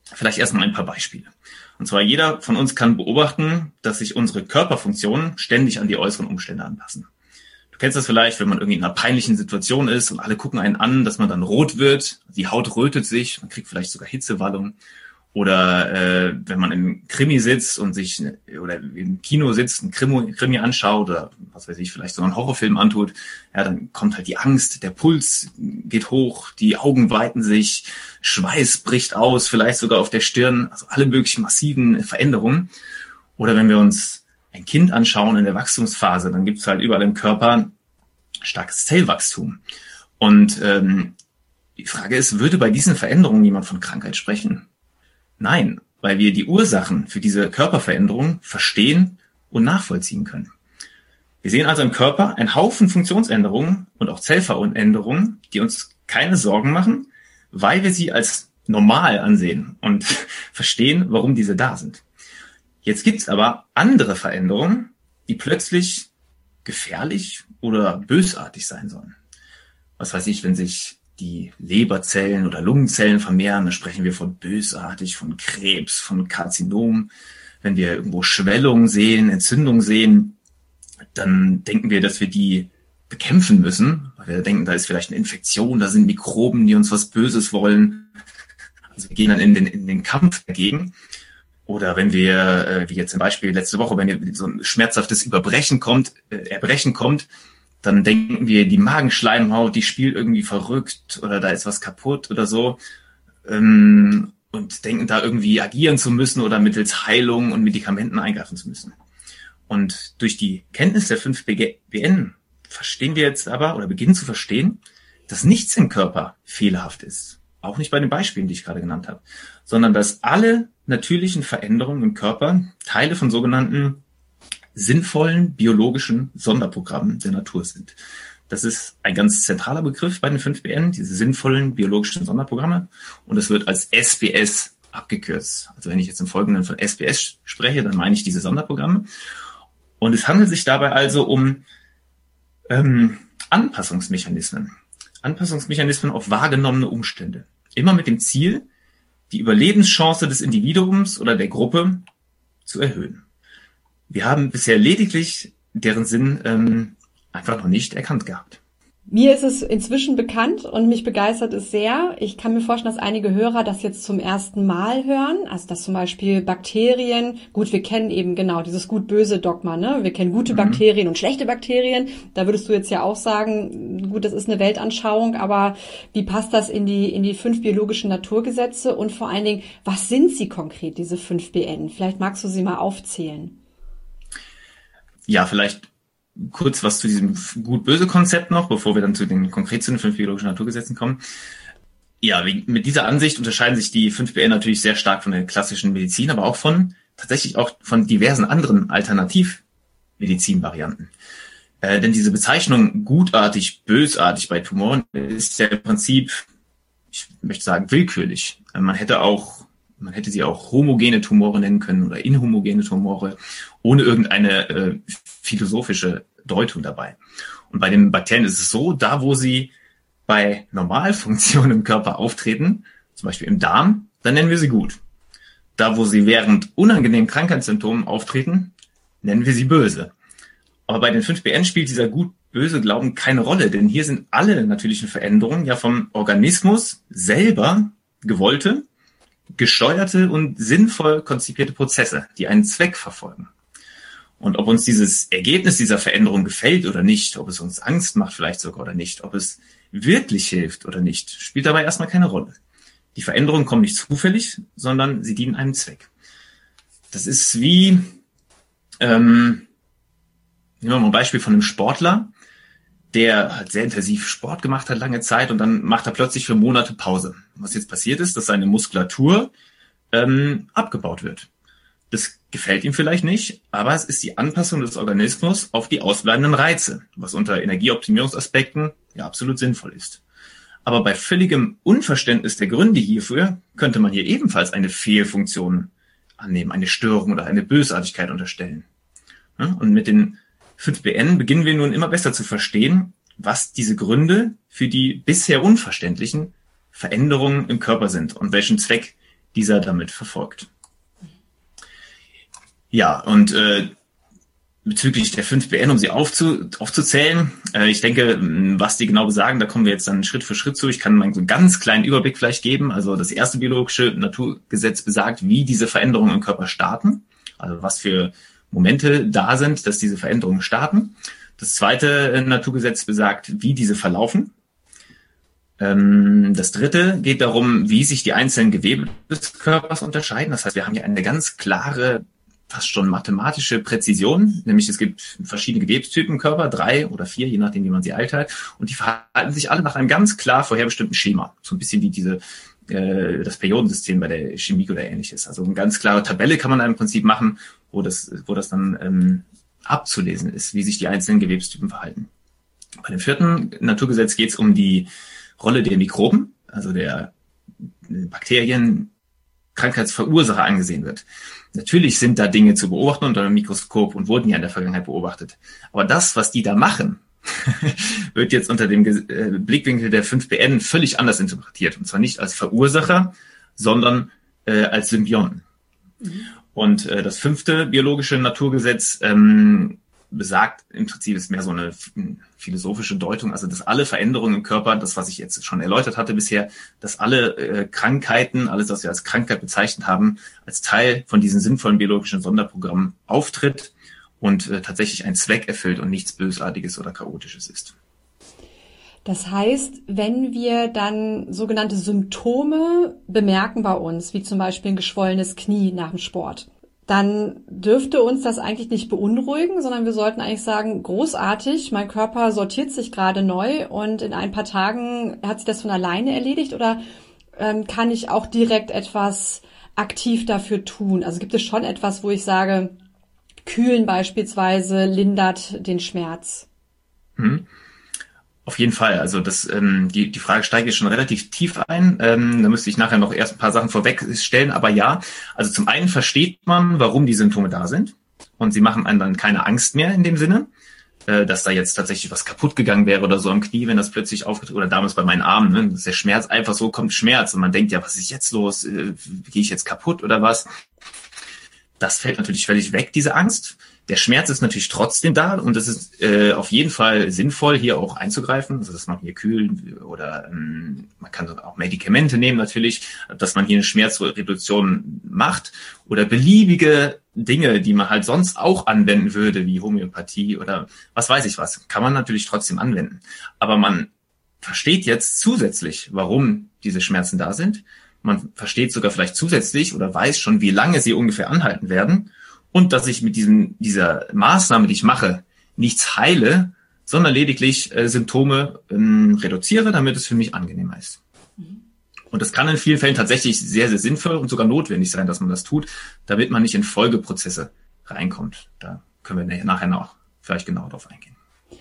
Vielleicht erstmal ein paar Beispiele. Und zwar jeder von uns kann beobachten, dass sich unsere Körperfunktionen ständig an die äußeren Umstände anpassen. Du kennst das vielleicht, wenn man irgendwie in einer peinlichen Situation ist und alle gucken einen an, dass man dann rot wird, die Haut rötet sich, man kriegt vielleicht sogar Hitzewallung. Oder äh, wenn man im Krimi sitzt und sich oder im Kino sitzt, ein Krimi, Krimi anschaut oder was weiß ich, vielleicht so einen Horrorfilm antut, ja, dann kommt halt die Angst, der Puls geht hoch, die Augen weiten sich, Schweiß bricht aus, vielleicht sogar auf der Stirn, also alle möglichen massiven Veränderungen. Oder wenn wir uns ein Kind anschauen in der Wachstumsphase, dann gibt es halt überall im Körper starkes Zellwachstum. Und ähm, die Frage ist, würde bei diesen Veränderungen jemand von Krankheit sprechen? Nein, weil wir die Ursachen für diese Körperveränderung verstehen und nachvollziehen können. Wir sehen also im Körper einen Haufen Funktionsänderungen und auch Zellveränderungen, die uns keine Sorgen machen, weil wir sie als normal ansehen und verstehen, warum diese da sind. Jetzt gibt es aber andere Veränderungen, die plötzlich gefährlich oder bösartig sein sollen. Was weiß ich, wenn sich die Leberzellen oder Lungenzellen vermehren, dann sprechen wir von bösartig, von Krebs, von Karzinom. Wenn wir irgendwo Schwellungen sehen, Entzündungen sehen, dann denken wir, dass wir die bekämpfen müssen, weil wir denken, da ist vielleicht eine Infektion, da sind Mikroben, die uns was Böses wollen. Also wir gehen dann in den, in den Kampf dagegen. Oder wenn wir, äh, wie jetzt zum Beispiel letzte Woche, wenn hier so ein schmerzhaftes Überbrechen kommt, äh, Erbrechen kommt, dann denken wir, die Magenschleimhaut, die spielt irgendwie verrückt oder da ist was kaputt oder so, ähm, und denken da irgendwie agieren zu müssen oder mittels Heilung und Medikamenten eingreifen zu müssen. Und durch die Kenntnis der fünf B N verstehen wir jetzt aber oder beginnen zu verstehen, dass nichts im Körper fehlerhaft ist. Auch nicht bei den Beispielen, die ich gerade genannt habe, sondern dass alle natürlichen Veränderungen im Körper Teile von sogenannten sinnvollen biologischen Sonderprogrammen der Natur sind. Das ist ein ganz zentraler Begriff bei den fünf B N, diese sinnvollen biologischen Sonderprogramme. Und es wird als S B S abgekürzt. Also wenn ich jetzt im Folgenden von S B S spreche, dann meine ich diese Sonderprogramme. Und es handelt sich dabei also um ähm, Anpassungsmechanismen. Anpassungsmechanismen auf wahrgenommene Umstände. Immer mit dem Ziel, die Überlebenschance des Individuums oder der Gruppe zu erhöhen. Wir haben bisher lediglich deren Sinn ähm, einfach noch nicht erkannt gehabt. Mir ist es inzwischen bekannt und mich begeistert es sehr. Ich kann mir vorstellen, dass einige Hörer das jetzt zum ersten Mal hören. Also dass zum Beispiel Bakterien, gut, wir kennen eben genau dieses Gut-Böse-Dogma, ne? Wir kennen gute mhm. Bakterien und schlechte Bakterien. Da würdest du jetzt ja auch sagen, gut, das ist eine Weltanschauung, aber wie passt das in die in die fünf biologischen Naturgesetze? Und vor allen Dingen, was sind sie konkret, diese fünf B N? Vielleicht magst du sie mal aufzählen. Ja, vielleicht kurz was zu diesem Gut-Böse-Konzept noch, bevor wir dann zu den konkret zu den fünf biologischen Naturgesetzen kommen. Ja, mit dieser Ansicht unterscheiden sich die fünf B N natürlich sehr stark von der klassischen Medizin, aber auch von, tatsächlich auch von diversen anderen Alternativmedizinvarianten. Äh, denn diese Bezeichnung gutartig, bösartig bei Tumoren ist ja im Prinzip, ich möchte sagen, willkürlich. Äh, man hätte auch Man hätte sie auch homogene Tumore nennen können oder inhomogene Tumore, ohne irgendeine äh, philosophische Deutung dabei. Und bei den Bakterien ist es so, da wo sie bei Normalfunktionen im Körper auftreten, zum Beispiel im Darm, dann nennen wir sie gut. Da wo sie während unangenehmen Krankheitssymptomen auftreten, nennen wir sie böse. Aber bei den fünf B N spielt dieser gut-böse Glauben keine Rolle, denn hier sind alle natürlichen Veränderungen ja vom Organismus selber gewollte, gesteuerte und sinnvoll konzipierte Prozesse, die einen Zweck verfolgen. Und ob uns dieses Ergebnis dieser Veränderung gefällt oder nicht, ob es uns Angst macht vielleicht sogar oder nicht, ob es wirklich hilft oder nicht, spielt dabei erstmal keine Rolle. Die Veränderungen kommen nicht zufällig, sondern sie dienen einem Zweck. Das ist wie, ähm, nehmen wir mal ein Beispiel von einem Sportler, der halt sehr intensiv Sport gemacht hat, lange Zeit, und dann macht er plötzlich für Monate Pause. Was jetzt passiert ist, dass seine Muskulatur ähm, abgebaut wird. Das gefällt ihm vielleicht nicht, aber es ist die Anpassung des Organismus auf die ausbleibenden Reize, was unter Energieoptimierungsaspekten ja absolut sinnvoll ist. Aber bei völligem Unverständnis der Gründe hierfür könnte man hier ebenfalls eine Fehlfunktion annehmen, eine Störung oder eine Bösartigkeit unterstellen. Und mit den fünf B N beginnen wir nun immer besser zu verstehen, was diese Gründe für die bisher unverständlichen Veränderungen im Körper sind und welchen Zweck dieser damit verfolgt. Ja, und äh, bezüglich der fünf B N, um sie aufzu, aufzuzählen, äh, ich denke, was die genau besagen, da kommen wir jetzt dann Schritt für Schritt zu. Ich kann mal so einen ganz kleinen Überblick vielleicht geben. Also das erste biologische Naturgesetz besagt, wie diese Veränderungen im Körper starten, also was für Momente da sind, dass diese Veränderungen starten. Das zweite Naturgesetz besagt, wie diese verlaufen. Ähm, das dritte geht darum, wie sich die einzelnen Gewebe des Körpers unterscheiden. Das heißt, wir haben hier eine ganz klare, fast schon mathematische Präzision, nämlich es gibt verschiedene Gewebstypen im Körper, drei oder vier, je nachdem, wie man sie einteilt, und die verhalten sich alle nach einem ganz klar vorherbestimmten Schema, so ein bisschen wie diese äh, das Periodensystem bei der Chemie oder ähnliches. Also eine ganz klare Tabelle kann man da im Prinzip machen, wo das wo das dann ähm, abzulesen ist, wie sich die einzelnen Gewebstypen verhalten. Bei dem vierten Naturgesetz geht es um die Rolle der Mikroben, also der Bakterien, Krankheitsverursacher angesehen wird. Natürlich sind da Dinge zu beobachten unter einem Mikroskop und wurden ja in der Vergangenheit beobachtet. Aber das, was die da machen, wird jetzt unter dem Blickwinkel der fünf B N völlig anders interpretiert. Und zwar nicht als Verursacher, sondern äh, als Symbionten. Mhm. Und äh, das fünfte biologische Naturgesetz ähm, besagt, im Prinzip ist mehr so eine philosophische Deutung, also dass alle Veränderungen im Körper, das, was ich jetzt schon erläutert hatte bisher, dass alle äh, Krankheiten, alles, was wir als Krankheit bezeichnet haben, als Teil von diesen sinnvollen biologischen Sonderprogrammen auftritt und äh, tatsächlich einen Zweck erfüllt und nichts Bösartiges oder Chaotisches ist. Das heißt, wenn wir dann sogenannte Symptome bemerken bei uns, wie zum Beispiel ein geschwollenes Knie nach dem Sport, dann dürfte uns das eigentlich nicht beunruhigen, sondern wir sollten eigentlich sagen, großartig, mein Körper sortiert sich gerade neu und in ein paar Tagen hat sich das von alleine erledigt, oder ähm, kann ich auch direkt etwas aktiv dafür tun? Also gibt es schon etwas, wo ich sage, Kühlen beispielsweise lindert den Schmerz? Hm. Auf jeden Fall. Also das, ähm, die, die Frage steigt jetzt schon relativ tief ein. Ähm, da müsste ich nachher noch erst ein paar Sachen vorwegstellen. Aber ja, also zum einen versteht man, warum die Symptome da sind. Und sie machen einem dann keine Angst mehr in dem Sinne, äh, dass da jetzt tatsächlich was kaputt gegangen wäre oder so am Knie, wenn das plötzlich aufgetritt, oder damals bei meinen Armen, ne, dass der Schmerz einfach so kommt, Schmerz. Und man denkt, ja, was ist jetzt los? Äh, gehe ich jetzt kaputt oder was? Das fällt natürlich völlig weg, diese Angst. Der Schmerz ist natürlich trotzdem da und es ist äh, auf jeden Fall sinnvoll, hier auch einzugreifen, also dass man hier kühlen oder ähm, man kann auch Medikamente nehmen natürlich, dass man hier eine Schmerzreduktion macht oder beliebige Dinge, die man halt sonst auch anwenden würde, wie Homöopathie oder was weiß ich was, kann man natürlich trotzdem anwenden. Aber man versteht jetzt zusätzlich, warum diese Schmerzen da sind. Man versteht sogar vielleicht zusätzlich oder weiß schon, wie lange sie ungefähr anhalten werden. Und dass ich mit diesem, dieser Maßnahme, die ich mache, nichts heile, sondern lediglich äh, Symptome ähm, reduziere, damit es für mich angenehmer ist. Mhm. Und das kann in vielen Fällen tatsächlich sehr, sehr sinnvoll und sogar notwendig sein, dass man das tut, damit man nicht in Folgeprozesse reinkommt. Da können wir nachher noch vielleicht genauer drauf eingehen.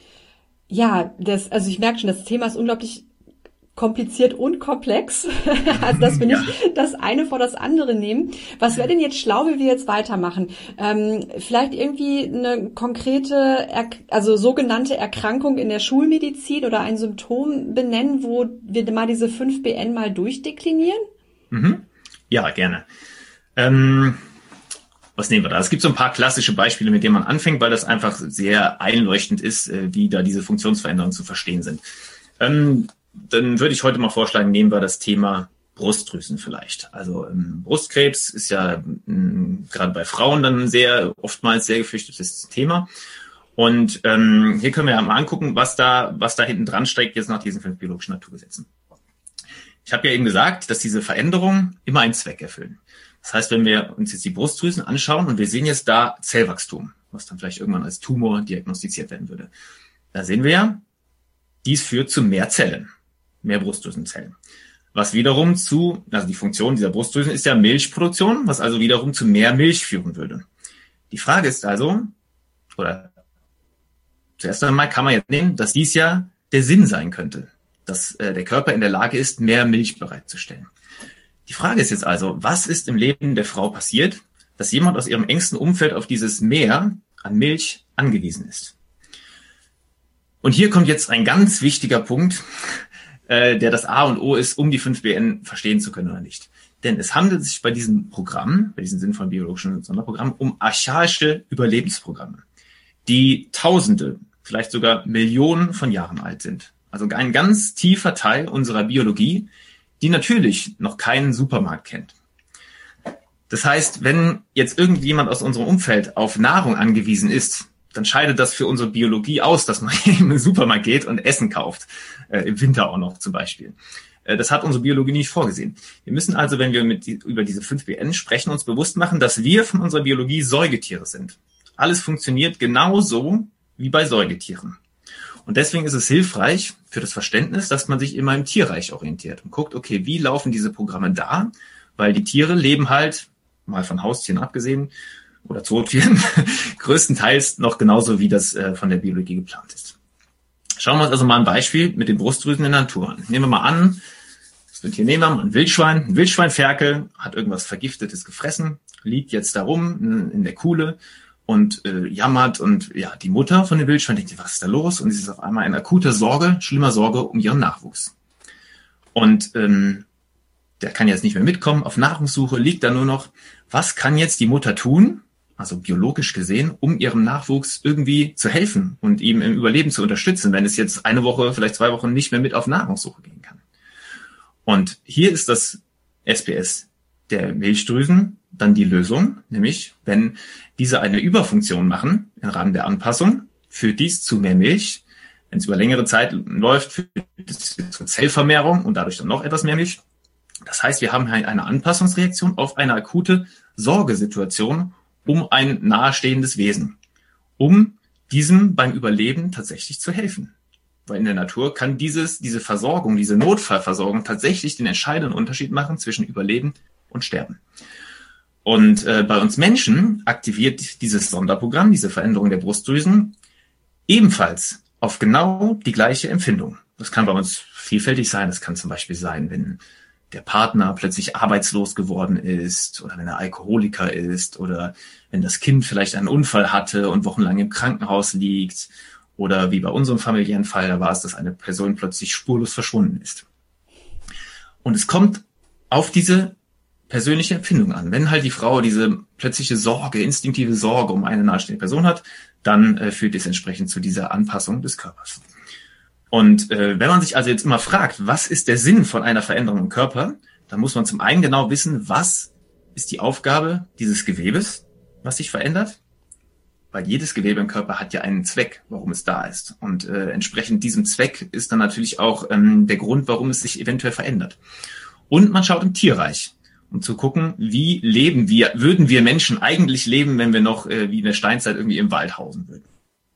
Ja, das, also ich merke schon, das Thema ist unglaublich kompliziert und komplex, also dass wir nicht ja. das eine vor das andere nehmen. Was wäre denn jetzt schlau, wie wir jetzt weitermachen? Ähm, vielleicht irgendwie eine konkrete, er- also sogenannte Erkrankung in der Schulmedizin oder ein Symptom benennen, wo wir mal diese fünf B N mal durchdeklinieren? Mhm. Ja, gerne. Ähm, was nehmen wir da? Es gibt so ein paar klassische Beispiele, mit denen man anfängt, weil das einfach sehr einleuchtend ist, wie da diese Funktionsveränderungen zu verstehen sind. Ähm, Dann würde ich heute mal vorschlagen, nehmen wir das Thema Brustdrüsen vielleicht. Also ähm, Brustkrebs ist ja ähm, gerade bei Frauen dann ein sehr, oftmals sehr gefürchtetes Thema. Und ähm, hier können wir ja mal angucken, was da, was da hinten dran steckt, jetzt nach diesen fünf biologischen Naturgesetzen. Ich habe ja eben gesagt, dass diese Veränderungen immer einen Zweck erfüllen. Das heißt, wenn wir uns jetzt die Brustdrüsen anschauen und wir sehen jetzt da Zellwachstum, was dann vielleicht irgendwann als Tumor diagnostiziert werden würde, da sehen wir ja, dies führt zu mehr Zellen. Mehr Brustdrüsenzellen. Was wiederum zu, also die Funktion dieser Brustdrüsen ist ja Milchproduktion, was also wiederum zu mehr Milch führen würde. Die Frage ist also, oder zuerst einmal kann man jetzt nehmen, dass dies ja der Sinn sein könnte, dass äh, der Körper in der Lage ist, mehr Milch bereitzustellen. Die Frage ist jetzt also, was ist im Leben der Frau passiert, dass jemand aus ihrem engsten Umfeld auf dieses Mehr an Milch angewiesen ist? Und hier kommt jetzt ein ganz wichtiger Punkt, der das A und O ist, um die fünf B N verstehen zu können oder nicht. Denn es handelt sich bei diesem Programm, bei diesen sinnvollen biologischen Sonderprogrammen, um archaische Überlebensprogramme, die Tausende, vielleicht sogar Millionen von Jahren alt sind. Also ein ganz tiefer Teil unserer Biologie, die natürlich noch keinen Supermarkt kennt. Das heißt, wenn jetzt irgendjemand aus unserem Umfeld auf Nahrung angewiesen ist, dann scheidet das für unsere Biologie aus, dass man in den Supermarkt geht und Essen kauft, äh, im Winter auch noch zum Beispiel. Äh, das hat unsere Biologie nicht vorgesehen. Wir müssen also, wenn wir mit die, über diese fünf B N sprechen, uns bewusst machen, dass wir von unserer Biologie Säugetiere sind. Alles funktioniert genauso wie bei Säugetieren. Und deswegen ist es hilfreich für das Verständnis, dass man sich immer im Tierreich orientiert und guckt, okay, wie laufen diese Programme da? Weil die Tiere leben halt, mal von Haustieren abgesehen, oder Zootieren, größtenteils noch genauso, wie das äh, von der Biologie geplant ist. Schauen wir uns also mal ein Beispiel mit den Brustdrüsen in der Natur an. Nehmen wir mal an, das wird hier nehmen wir mal ein Wildschwein. Ein Wildschweinferkel hat irgendwas Vergiftetes gefressen, liegt jetzt da rum in der Kuhle und äh, jammert. Und ja, die Mutter von dem Wildschwein denkt, was ist da los? Und sie ist auf einmal in akuter Sorge, schlimmer Sorge um ihren Nachwuchs. Und ähm, der kann jetzt nicht mehr mitkommen, auf Nahrungssuche, liegt da nur noch. Was kann jetzt die Mutter tun, also biologisch gesehen, um ihrem Nachwuchs irgendwie zu helfen und ihm im Überleben zu unterstützen, wenn es jetzt eine Woche, vielleicht zwei Wochen nicht mehr mit auf Nahrungssuche gehen kann? Und hier ist das S P S der Milchdrüsen dann die Lösung, nämlich wenn diese eine Überfunktion machen im Rahmen der Anpassung, führt dies zu mehr Milch. Wenn es über längere Zeit läuft, führt es zur Zellvermehrung und dadurch dann noch etwas mehr Milch. Das heißt, wir haben eine Anpassungsreaktion auf eine akute Sorgesituation um ein nahestehendes Wesen, um diesem beim Überleben tatsächlich zu helfen. Weil in der Natur kann dieses, diese Versorgung, diese Notfallversorgung tatsächlich den entscheidenden Unterschied machen zwischen Überleben und Sterben. Und äh, bei uns Menschen aktiviert dieses Sonderprogramm, diese Veränderung der Brustdrüsen, ebenfalls auf genau die gleiche Empfindung. Das kann bei uns vielfältig sein. Das kann zum Beispiel sein, wenn der Partner plötzlich arbeitslos geworden ist oder wenn er Alkoholiker ist oder wenn das Kind vielleicht einen Unfall hatte und wochenlang im Krankenhaus liegt oder wie bei unserem familiären Fall, da war es, dass eine Person plötzlich spurlos verschwunden ist. Und es kommt auf diese persönliche Empfindung an. Wenn halt die Frau diese plötzliche Sorge, instinktive Sorge um eine nahestehende Person hat, dann äh, führt es entsprechend zu dieser Anpassung des Körpers. Und äh, wenn man sich also jetzt immer fragt, was ist der Sinn von einer Veränderung im Körper, dann muss man zum einen genau wissen, was ist die Aufgabe dieses Gewebes, was sich verändert, weil jedes Gewebe im Körper hat ja einen Zweck, warum es da ist. Und äh, entsprechend diesem Zweck ist dann natürlich auch ähm, der Grund, warum es sich eventuell verändert. Und man schaut im Tierreich, um zu gucken, wie leben wir, würden wir Menschen eigentlich leben, wenn wir noch äh, wie in der Steinzeit irgendwie im Wald hausen würden.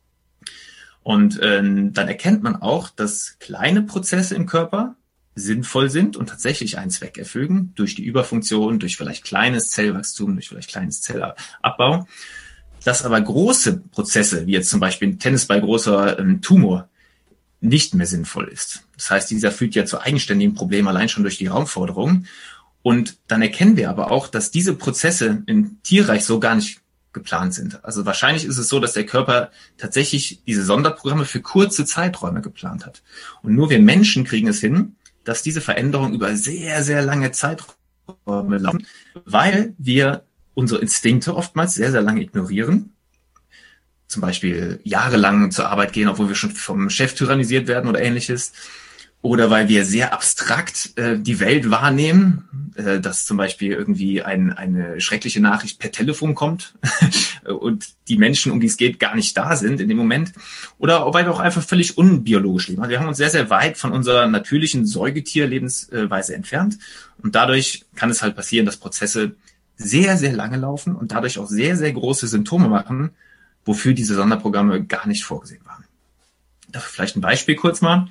Und äh, dann erkennt man auch, dass kleine Prozesse im Körper sinnvoll sind und tatsächlich einen Zweck erfüllen, durch die Überfunktion, durch vielleicht kleines Zellwachstum, durch vielleicht kleines Zellabbau. Dass aber große Prozesse, wie jetzt zum Beispiel ein Tennisball großer ähm, Tumor, nicht mehr sinnvoll ist. Das heißt, dieser führt ja zu eigenständigen Problemen allein schon durch die Raumforderung. Und dann erkennen wir aber auch, dass diese Prozesse im Tierreich so gar nicht geplant sind. Also wahrscheinlich ist es so, dass der Körper tatsächlich diese Sonderprogramme für kurze Zeiträume geplant hat. Und nur wir Menschen kriegen es hin, dass diese Veränderungen über sehr, sehr lange Zeiträume laufen, weil wir unsere Instinkte oftmals sehr, sehr lange ignorieren. Zum Beispiel jahrelang zur Arbeit gehen, obwohl wir schon vom Chef tyrannisiert werden oder ähnliches. Oder weil wir sehr abstrakt äh, die Welt wahrnehmen, äh, dass zum Beispiel irgendwie ein, eine schreckliche Nachricht per Telefon kommt und die Menschen, um die es geht, gar nicht da sind in dem Moment. Oder weil wir auch einfach völlig unbiologisch leben. Also wir haben uns sehr, sehr weit von unserer natürlichen Säugetierlebensweise entfernt. Und dadurch kann es halt passieren, dass Prozesse sehr, sehr lange laufen und dadurch auch sehr, sehr große Symptome machen, wofür diese Sonderprogramme gar nicht vorgesehen waren. Dafür vielleicht ein Beispiel kurz mal.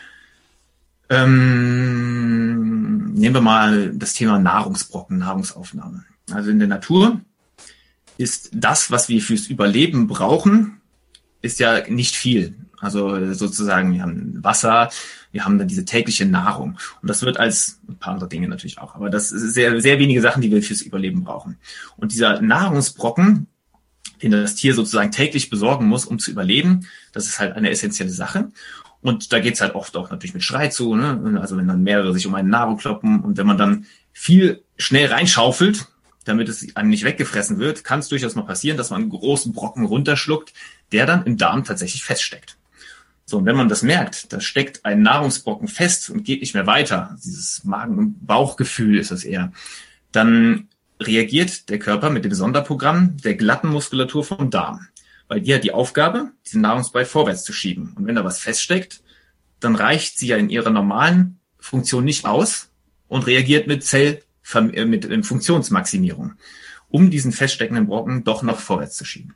Ähm, nehmen wir mal das Thema Nahrungsbrocken, Nahrungsaufnahme. Also in der Natur ist das, was wir fürs Überleben brauchen, ist ja nicht viel. Also sozusagen, wir haben Wasser, wir haben dann diese tägliche Nahrung. Und das wird als, ein paar andere Dinge natürlich auch, aber das sind sehr, sehr wenige Sachen, die wir fürs Überleben brauchen. Und dieser Nahrungsbrocken, den das Tier sozusagen täglich besorgen muss, um zu überleben, das ist halt eine essentielle Sache. Und da geht's halt oft auch natürlich mit Schrei zu, ne? Also wenn dann mehrere sich um einen Nahrung kloppen und wenn man dann viel schnell reinschaufelt, damit es einem nicht weggefressen wird, kann es durchaus mal passieren, dass man einen großen Brocken runterschluckt, der dann im Darm tatsächlich feststeckt. So, und wenn man das merkt, da steckt ein Nahrungsbrocken fest und geht nicht mehr weiter, dieses Magen- und Bauchgefühl ist es eher, dann reagiert der Körper mit dem Sonderprogramm der glatten Muskulatur vom Darm. Weil die hat die Aufgabe, diesen Nahrungsbrei vorwärts zu schieben. Und wenn da was feststeckt, dann reicht sie ja in ihrer normalen Funktion nicht aus und reagiert mit Zell, mit Funktionsmaximierung, um diesen feststeckenden Brocken doch noch vorwärts zu schieben.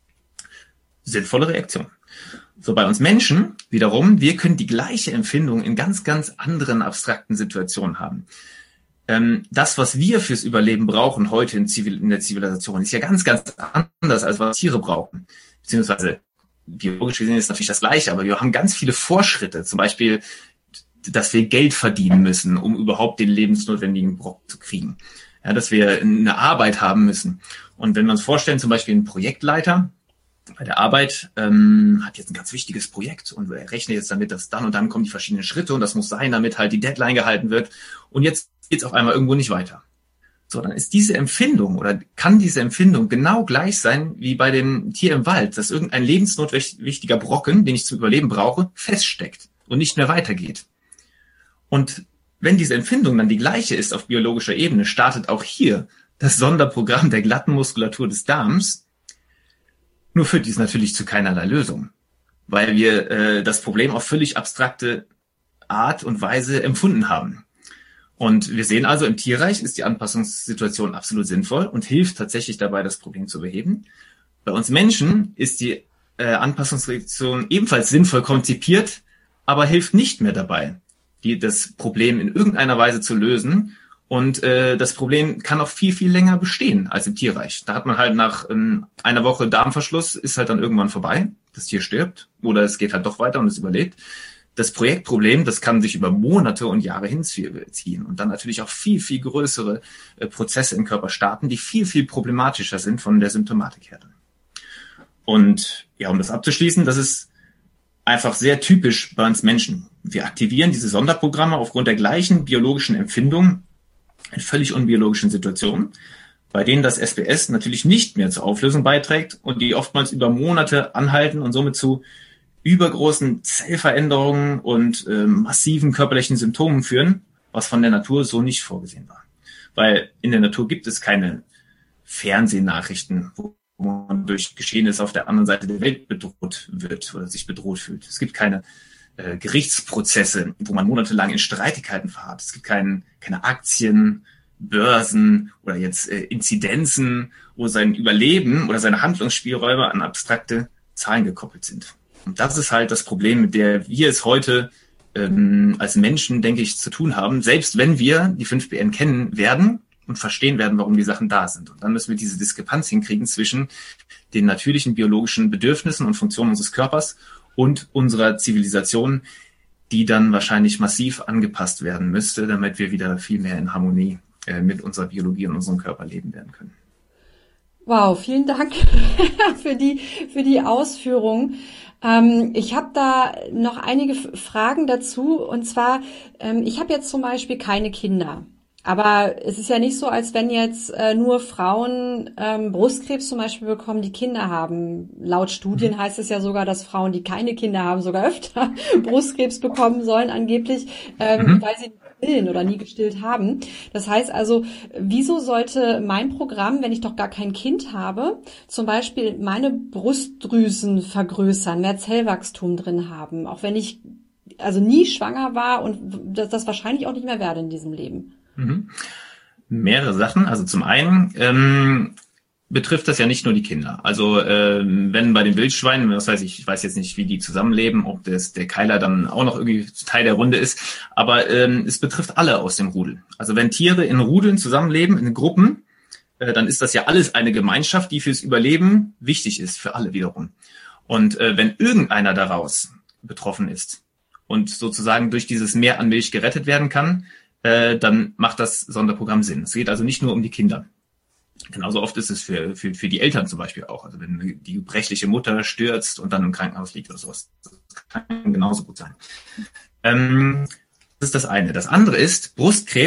Sinnvolle Reaktion. So, bei uns Menschen wiederum, wir können die gleiche Empfindung in ganz, ganz anderen abstrakten Situationen haben. Ähm, das, was wir fürs Überleben brauchen heute in, Zivil- in der Zivilisation, ist ja ganz, ganz anders, als was Tiere brauchen. Beziehungsweise biologisch gesehen ist natürlich das Gleiche, aber wir haben ganz viele Vorschritte. Zum Beispiel, dass wir Geld verdienen müssen, um überhaupt den lebensnotwendigen Brocken zu kriegen. Ja, dass wir eine Arbeit haben müssen. Und wenn wir uns vorstellen, zum Beispiel ein Projektleiter bei der Arbeit ähm, hat jetzt ein ganz wichtiges Projekt und er rechnet jetzt damit, dass dann und dann kommen die verschiedenen Schritte und das muss sein, damit halt die Deadline gehalten wird. Und jetzt geht es auf einmal irgendwo nicht weiter. So, dann ist diese Empfindung oder kann diese Empfindung genau gleich sein wie bei dem Tier im Wald, dass irgendein lebensnotwichtiger Brocken, den ich zum Überleben brauche, feststeckt und nicht mehr weitergeht. Und wenn diese Empfindung dann die gleiche ist auf biologischer Ebene, startet auch hier das Sonderprogramm der glatten Muskulatur des Darms. Nur führt dies natürlich zu keinerlei Lösung, weil wir äh, das Problem auf völlig abstrakte Art und Weise empfunden haben. Und wir sehen also, im Tierreich ist die Anpassungssituation absolut sinnvoll und hilft tatsächlich dabei, das Problem zu beheben. Bei uns Menschen ist die äh, Anpassungssituation ebenfalls sinnvoll konzipiert, aber hilft nicht mehr dabei, die, das Problem in irgendeiner Weise zu lösen. Und äh, das Problem kann auch viel, viel länger bestehen als im Tierreich. Da hat man halt nach ähm, einer Woche Darmverschluss, ist halt dann irgendwann vorbei, das Tier stirbt oder es geht halt doch weiter und es überlebt. Das Projektproblem, das kann sich über Monate und Jahre hinziehen und dann natürlich auch viel, viel größere äh, Prozesse im Körper starten, die viel, viel problematischer sind von der Symptomatik her. Und ja, um das abzuschließen, das ist einfach sehr typisch bei uns Menschen. Wir aktivieren diese Sonderprogramme aufgrund der gleichen biologischen Empfindung in völlig unbiologischen Situationen, bei denen das S B S natürlich nicht mehr zur Auflösung beiträgt und die oftmals über Monate anhalten und somit zu übergroßen Zellveränderungen und äh, massiven körperlichen Symptomen führen, was von der Natur so nicht vorgesehen war. Weil in der Natur gibt es keine Fernsehnachrichten, wo man durch Geschehnisse auf der anderen Seite der Welt bedroht wird oder sich bedroht fühlt. Es gibt keine äh, Gerichtsprozesse, wo man monatelang in Streitigkeiten verharrt. Es gibt kein, keine Aktien, Börsen oder jetzt äh, Inzidenzen, wo sein Überleben oder seine Handlungsspielräume an abstrakte Zahlen gekoppelt sind. Und das ist halt das Problem, mit der wir es heute ähm, als Menschen, denke ich, zu tun haben, selbst wenn wir die fünf B N kennen werden und verstehen werden, warum die Sachen da sind. Und dann müssen wir diese Diskrepanz hinkriegen zwischen den natürlichen biologischen Bedürfnissen und Funktionen unseres Körpers und unserer Zivilisation, die dann wahrscheinlich massiv angepasst werden müsste, damit wir wieder viel mehr in Harmonie äh, mit unserer Biologie und unserem Körper leben werden können. Wow, vielen Dank für die für die Ausführung. Ähm, ich habe da noch einige Fragen dazu. Und zwar, ähm, ich habe jetzt zum Beispiel keine Kinder. Aber es ist ja nicht so, als wenn jetzt äh, nur Frauen ähm, Brustkrebs zum Beispiel bekommen, die Kinder haben. Laut Studien heißt es ja sogar, dass Frauen, die keine Kinder haben, sogar öfter Brustkrebs bekommen sollen angeblich, ähm, mhm. weil sie nie stillen oder nie gestillt haben. Das heißt also, wieso sollte mein Programm, wenn ich doch gar kein Kind habe, zum Beispiel meine Brustdrüsen vergrößern, mehr Zellwachstum drin haben, auch wenn ich also nie schwanger war und das, das wahrscheinlich auch nicht mehr werde in diesem Leben? Mhm. Mehrere Sachen. Also zum einen ähm, betrifft das ja nicht nur die Kinder. Also ähm, wenn bei den Wildschweinen, was weiß ich, ich weiß jetzt nicht, wie die zusammenleben, ob das, der Keiler dann auch noch irgendwie Teil der Runde ist, aber ähm, es betrifft alle aus dem Rudel. Also wenn Tiere in Rudeln zusammenleben, in Gruppen, äh, dann ist das ja alles eine Gemeinschaft, die fürs Überleben wichtig ist, für alle wiederum. Und äh, wenn irgendeiner daraus betroffen ist und sozusagen durch dieses Mehr an Milch gerettet werden kann, äh, dann macht das Sonderprogramm Sinn. Es geht also nicht nur um die Kinder. Genauso oft ist es für, für, für die Eltern zum Beispiel auch. Also wenn die gebrechliche Mutter stürzt und dann im Krankenhaus liegt oder sowas. Das kann genauso gut sein. Ähm, das ist das eine. Das andere ist, Brustkrebs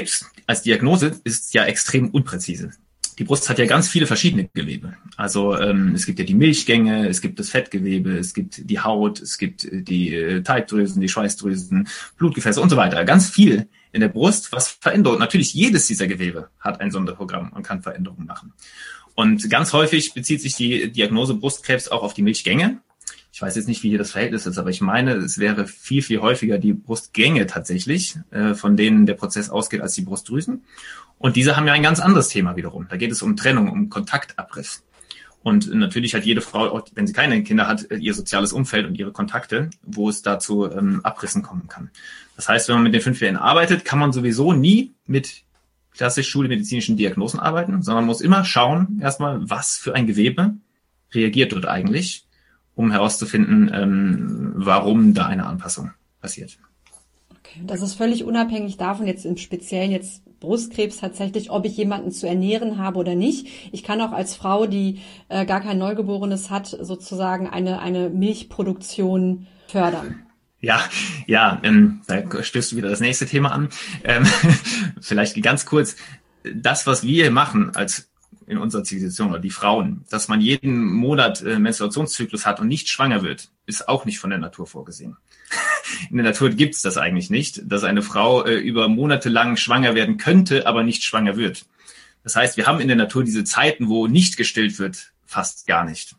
als Diagnose ist ja extrem unpräzise. Die Brust hat ja ganz viele verschiedene Gewebe. Also ähm, es gibt ja die Milchgänge, es gibt das Fettgewebe, es gibt die Haut, es gibt die äh, Talgdrüsen, die Schweißdrüsen, Blutgefäße und so weiter. Ganz viel in der Brust, was Veränderung. Natürlich jedes dieser Gewebe hat ein Sonderprogramm und kann Veränderungen machen. Und ganz häufig bezieht sich die Diagnose Brustkrebs auch auf die Milchgänge. Ich weiß jetzt nicht, wie hier das Verhältnis ist, aber ich meine, es wäre viel, viel häufiger die Brustgänge tatsächlich, äh, von denen der Prozess ausgeht, als die Brustdrüsen. Und diese haben ja ein ganz anderes Thema wiederum. Da geht es um Trennung, um Kontaktabriss. Und natürlich hat jede Frau, auch wenn sie keine Kinder hat, ihr soziales Umfeld und ihre Kontakte, wo es dazu ähm, Abrissen kommen kann. Das heißt, wenn man mit den fünf B N arbeitet, kann man sowieso nie mit klassisch schulmedizinischen Diagnosen arbeiten, sondern muss immer schauen, erstmal, was für ein Gewebe reagiert dort eigentlich, um herauszufinden, ähm, warum da eine Anpassung passiert. Okay, das ist völlig unabhängig davon, jetzt im Speziellen jetzt Brustkrebs tatsächlich, ob ich jemanden zu ernähren habe oder nicht. Ich kann auch als Frau, die äh, gar kein Neugeborenes hat, sozusagen eine eine Milchproduktion fördern. Ja, ja, ähm, da stößt du wieder das nächste Thema an. Ähm, vielleicht ganz kurz. Das, was wir machen als in unserer Zivilisation oder die Frauen, dass man jeden Monat äh, Menstruationszyklus hat und nicht schwanger wird, ist auch nicht von der Natur vorgesehen. In der Natur gibt's das eigentlich nicht, dass eine Frau äh, über Monate lang schwanger werden könnte, aber nicht schwanger wird. Das heißt, wir haben in der Natur diese Zeiten, wo nicht gestillt wird, fast gar nicht.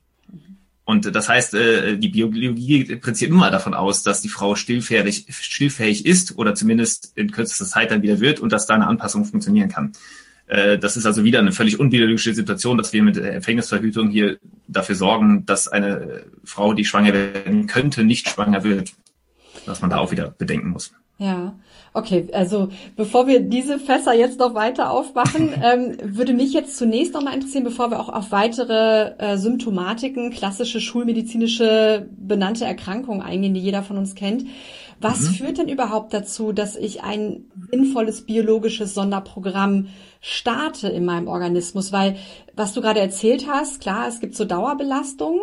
Und das heißt, äh, die Biologie prinzipiert immer davon aus, dass die Frau stillfähig, stillfähig ist oder zumindest in kürzester Zeit dann wieder wird und dass da eine Anpassung funktionieren kann. Das ist also wieder eine völlig unbiologische Situation, dass wir mit der Empfängnisverhütung hier dafür sorgen, dass eine Frau, die schwanger werden könnte, nicht schwanger wird. Was man da auch wieder bedenken muss. Ja, okay. Also bevor wir diese Fässer jetzt noch weiter aufmachen, ähm, würde mich jetzt zunächst noch mal interessieren, bevor wir auch auf weitere äh, Symptomatiken, klassische schulmedizinische benannte Erkrankungen eingehen, die jeder von uns kennt. Was mhm. führt denn überhaupt dazu, dass ich ein sinnvolles biologisches Sonderprogramm starte in meinem Organismus? Weil, was du gerade erzählt hast, klar, es gibt so Dauerbelastungen,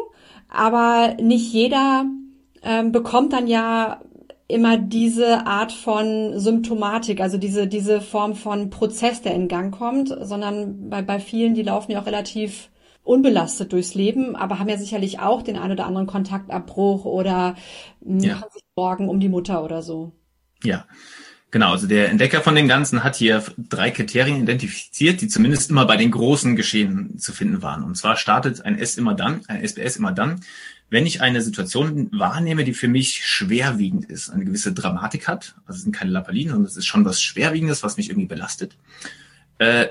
aber nicht jeder ähm, bekommt dann ja immer diese Art von Symptomatik, also diese diese Form von Prozess, der in Gang kommt, sondern bei bei vielen, die laufen ja auch relativ unbelastet durchs Leben, aber haben ja sicherlich auch den ein oder anderen Kontaktabbruch oder ja. haben sich Sorgen um die Mutter oder so. Ja, genau. Also der Entdecker von dem Ganzen hat hier drei Kriterien identifiziert, die zumindest immer bei den großen Geschehen zu finden waren. Und zwar startet ein S immer dann, ein S B S immer dann, wenn ich eine Situation wahrnehme, die für mich schwerwiegend ist, eine gewisse Dramatik hat. Also es sind keine Lappalien, sondern es ist schon was Schwerwiegendes, was mich irgendwie belastet. Äh,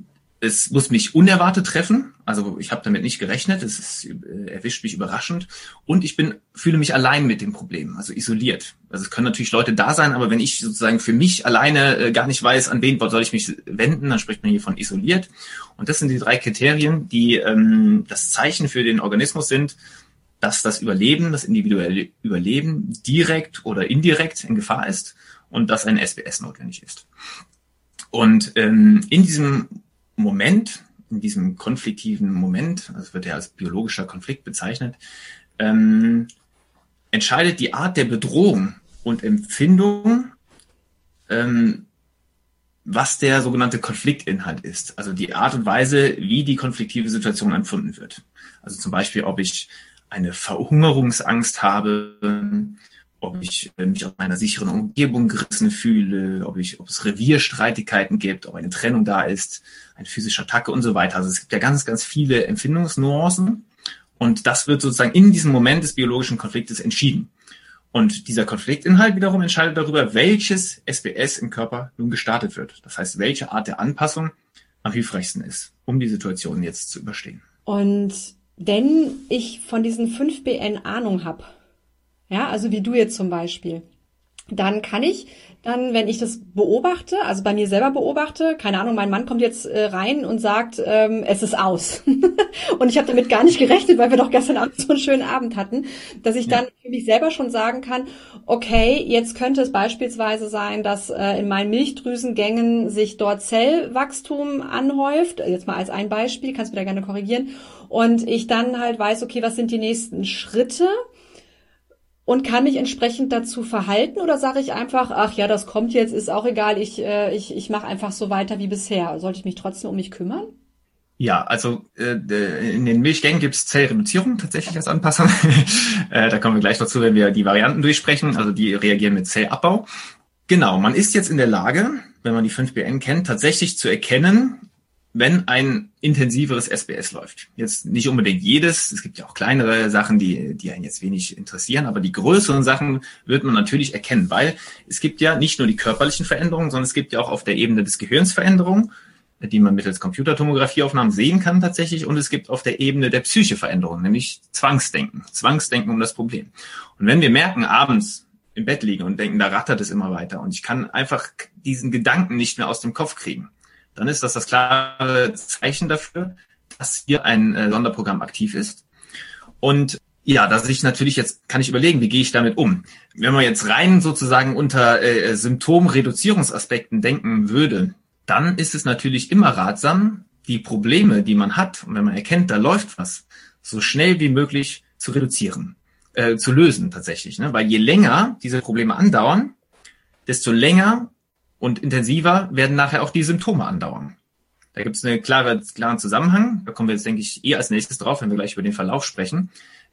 Es muss mich unerwartet treffen, also ich habe damit nicht gerechnet, es ist, äh, erwischt mich überraschend und ich bin fühle mich allein mit dem Problem, also isoliert. Also es können natürlich Leute da sein, aber wenn ich sozusagen für mich alleine äh, gar nicht weiß, an wen soll ich mich wenden, dann spricht man hier von isoliert. Und das sind die drei Kriterien, die ähm, das Zeichen für den Organismus sind, dass das Überleben, das individuelle Überleben direkt oder indirekt in Gefahr ist und dass ein S B S notwendig ist. Und ähm, in diesem Moment, in diesem konfliktiven Moment, das wird ja als biologischer Konflikt bezeichnet, ähm, entscheidet die Art der Bedrohung und Empfindung, ähm, was der sogenannte Konfliktinhalt ist. Also die Art und Weise, wie die konfliktive Situation empfunden wird. Also zum Beispiel, ob ich eine Verhungerungsangst habe, ob ich mich aus meiner sicheren Umgebung gerissen fühle, ob ich, ob es Revierstreitigkeiten gibt, ob eine Trennung da ist, eine physische Attacke und so weiter. Also es gibt ja ganz, ganz viele Empfindungsnuancen und das wird sozusagen in diesem Moment des biologischen Konfliktes entschieden. Und dieser Konfliktinhalt wiederum entscheidet darüber, welches S B S im Körper nun gestartet wird. Das heißt, welche Art der Anpassung am hilfreichsten ist, um die Situation jetzt zu überstehen. Und wenn ich von diesen fünf B N Ahnung habe, ja, also wie du jetzt zum Beispiel, dann kann ich dann, wenn ich das beobachte, also bei mir selber beobachte, keine Ahnung, mein Mann kommt jetzt äh, rein und sagt, ähm, es ist aus. Und ich habe damit gar nicht gerechnet, weil wir doch gestern Abend so einen schönen Abend hatten, dass ich dann für mich selber schon sagen kann, okay, jetzt könnte es beispielsweise sein, dass äh, in meinen Milchdrüsengängen sich dort Zellwachstum anhäuft. Jetzt mal als ein Beispiel, kannst du mir da gerne korrigieren. Und ich dann halt weiß, okay, was sind die nächsten Schritte? und kann mich entsprechend dazu verhalten, oder sage ich einfach, ach ja, das kommt jetzt, ist auch egal, ich, äh, ich, ich mache einfach so weiter wie bisher. Sollte ich mich trotzdem um mich kümmern? Ja, also äh, in den Milchgängen gibt es Zellreduzierung tatsächlich als Anpassung. äh, da kommen wir gleich dazu, wenn wir die Varianten durchsprechen. Also die reagieren mit Zellabbau. Genau, man ist jetzt in der Lage, wenn man die fünf B N kennt, tatsächlich zu erkennen, wenn ein intensiveres S B S läuft. Jetzt nicht unbedingt jedes, es gibt ja auch kleinere Sachen, die die einen jetzt wenig interessieren, aber die größeren Sachen wird man natürlich erkennen, weil es gibt ja nicht nur die körperlichen Veränderungen, sondern es gibt ja auch auf der Ebene des Gehirns Veränderungen, die man mittels Computertomographieaufnahmen sehen kann tatsächlich, und es gibt auf der Ebene der Psyche Veränderungen, nämlich Zwangsdenken, Zwangsdenken um das Problem. Und wenn wir merken, abends im Bett liegen und denken, da rattert es immer weiter und ich kann einfach diesen Gedanken nicht mehr aus dem Kopf kriegen, dann ist das das klare Zeichen dafür, dass hier ein äh, Sonderprogramm aktiv ist. Und ja, dass ich natürlich jetzt, kann ich überlegen, wie gehe ich damit um? Wenn man jetzt rein sozusagen unter äh, Symptomreduzierungsaspekten denken würde, dann ist es natürlich immer ratsam, die Probleme, die man hat, und wenn man erkennt, da läuft was, so schnell wie möglich zu reduzieren, äh, zu lösen tatsächlich. Ne? Weil je länger diese Probleme andauern, desto länger und intensiver werden nachher auch die Symptome andauern. Da gibt es einen klare, klaren Zusammenhang. Da kommen wir jetzt, denke ich, eher als nächstes drauf, wenn wir gleich über den Verlauf sprechen,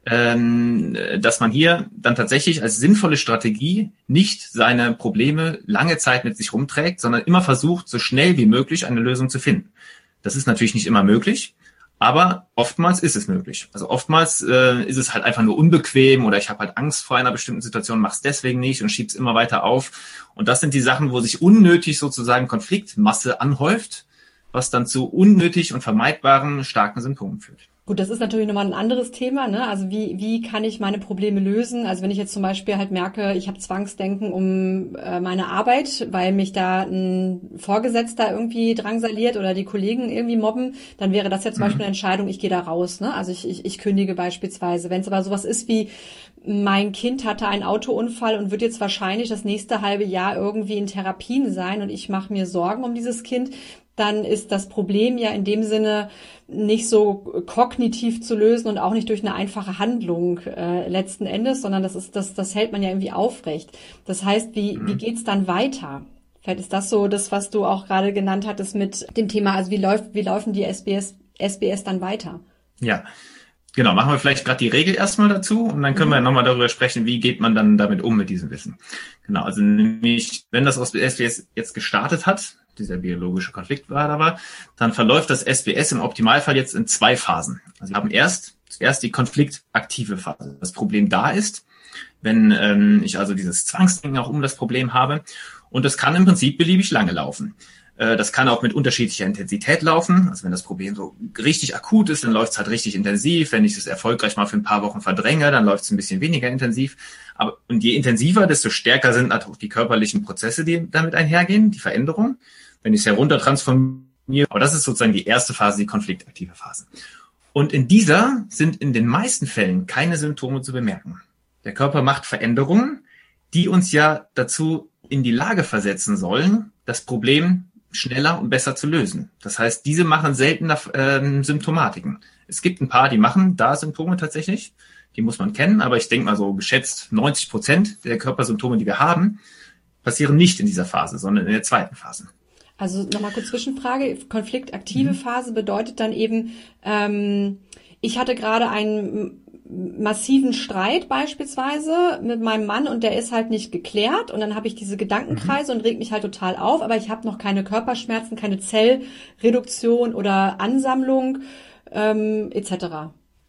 ähm, dass man hier dann tatsächlich als sinnvolle Strategie nicht seine Probleme lange Zeit mit sich rumträgt, sondern immer versucht, so schnell wie möglich eine Lösung zu finden. Das ist natürlich nicht immer möglich, aber oftmals ist es möglich. Also oftmals äh, ist es halt einfach nur unbequem oder ich habe halt Angst vor einer bestimmten Situation, mach's deswegen nicht und schieb's immer weiter auf. Und das sind die Sachen, wo sich unnötig sozusagen Konfliktmasse anhäuft, was dann zu unnötig und vermeidbaren starken Symptomen führt. Gut, das ist natürlich nochmal ein anderes Thema, ne? Also wie wie kann ich meine Probleme lösen? Also wenn ich jetzt zum Beispiel halt merke, ich habe Zwangsdenken um äh, meine Arbeit, weil mich da ein Vorgesetzter irgendwie drangsaliert oder die Kollegen irgendwie mobben, dann wäre das ja zum mhm. Beispiel eine Entscheidung, ich gehe da raus, ne? Also ich, ich, ich kündige beispielsweise. Wenn es aber sowas ist wie, mein Kind hatte einen Autounfall und wird jetzt wahrscheinlich das nächste halbe Jahr irgendwie in Therapien sein und ich mache mir Sorgen um dieses Kind, dann ist das Problem ja in dem Sinne nicht so kognitiv zu lösen und auch nicht durch eine einfache Handlung äh, letzten Endes, sondern das ist das das hält man ja irgendwie aufrecht. Das heißt, wie mhm. wie geht's dann weiter? Vielleicht ist das so das, was du auch gerade genannt hattest mit dem Thema, also wie läuft wie laufen die S B S S B S dann weiter? Ja. Genau, machen wir vielleicht gerade die Regel erstmal dazu und dann können mhm. wir nochmal darüber sprechen, wie geht man dann damit um mit diesem Wissen. Genau, also nämlich, wenn das S B S jetzt gestartet hat, dieser biologische Konflikt war da war, dann verläuft das S B S im Optimalfall jetzt in zwei Phasen. Also wir haben erst zuerst die konfliktaktive Phase. Das Problem da ist, wenn ähm, ich also dieses Zwangsdenken auch um das Problem habe, und das kann im Prinzip beliebig lange laufen. Äh, das kann auch mit unterschiedlicher Intensität laufen. Also wenn das Problem so richtig akut ist, dann läuft es halt richtig intensiv. Wenn ich es erfolgreich mal für ein paar Wochen verdränge, dann läuft es ein bisschen weniger intensiv. Aber und je intensiver, desto stärker sind auch die körperlichen Prozesse, die damit einhergehen, die Veränderung. Wenn ich es heruntertransformiere, aber das ist sozusagen die erste Phase, die konfliktaktive Phase. Und in dieser sind in den meisten Fällen keine Symptome zu bemerken. Der Körper macht Veränderungen, die uns ja dazu in die Lage versetzen sollen, das Problem schneller und besser zu lösen. Das heißt, diese machen seltener ähm, Symptomatiken. Es gibt ein paar, die machen da Symptome tatsächlich, die muss man kennen, aber ich denke mal so geschätzt neunzig Prozent der Körpersymptome, die wir haben, passieren nicht in dieser Phase, sondern in der zweiten Phase. Also nochmal kurz Zwischenfrage. Konfliktaktive mhm. Phase bedeutet dann eben, ähm, ich hatte gerade einen massiven Streit beispielsweise mit meinem Mann und der ist halt nicht geklärt und dann habe ich diese Gedankenkreise mhm. und regt mich halt total auf, aber ich habe noch keine Körperschmerzen, keine Zellreduktion oder Ansammlung ähm, et cetera.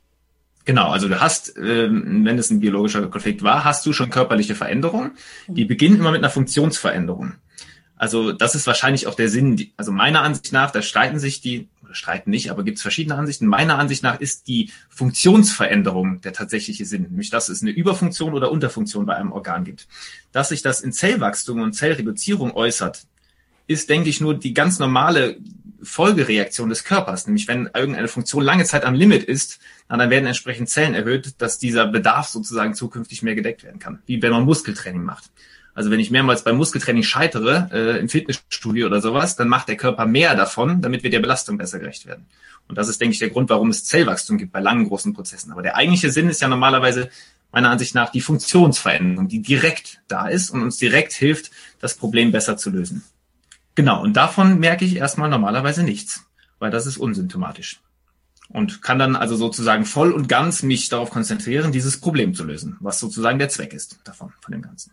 Genau, also du hast, ähm, wenn es ein biologischer Konflikt war, hast du schon körperliche Veränderungen. Die beginnen immer mit einer Funktionsveränderung. Also das ist wahrscheinlich auch der Sinn, die, also meiner Ansicht nach, da streiten sich die, oder streiten nicht, aber gibt es verschiedene Ansichten. Meiner Ansicht nach ist die Funktionsveränderung der tatsächliche Sinn, nämlich dass es eine Überfunktion oder Unterfunktion bei einem Organ gibt. Dass sich das in Zellwachstum und Zellreduzierung äußert, ist, denke ich, nur die ganz normale Folgereaktion des Körpers. Nämlich wenn irgendeine Funktion lange Zeit am Limit ist, dann werden entsprechend Zellen erhöht, dass dieser Bedarf sozusagen zukünftig mehr gedeckt werden kann. Wie wenn man Muskeltraining macht. Also wenn ich mehrmals beim Muskeltraining scheitere, äh, im Fitnessstudio oder sowas, dann macht der Körper mehr davon, damit wir der Belastung besser gerecht werden. Und das ist, denke ich, der Grund, warum es Zellwachstum gibt bei langen, großen Prozessen. Aber der eigentliche Sinn ist ja normalerweise, meiner Ansicht nach die Funktionsveränderung, die direkt da ist und uns direkt hilft, das Problem besser zu lösen. Genau, und davon merke ich erstmal normalerweise nichts, weil das ist unsymptomatisch. Und kann dann also sozusagen voll und ganz mich darauf konzentrieren, dieses Problem zu lösen, was sozusagen der Zweck ist davon, von dem Ganzen.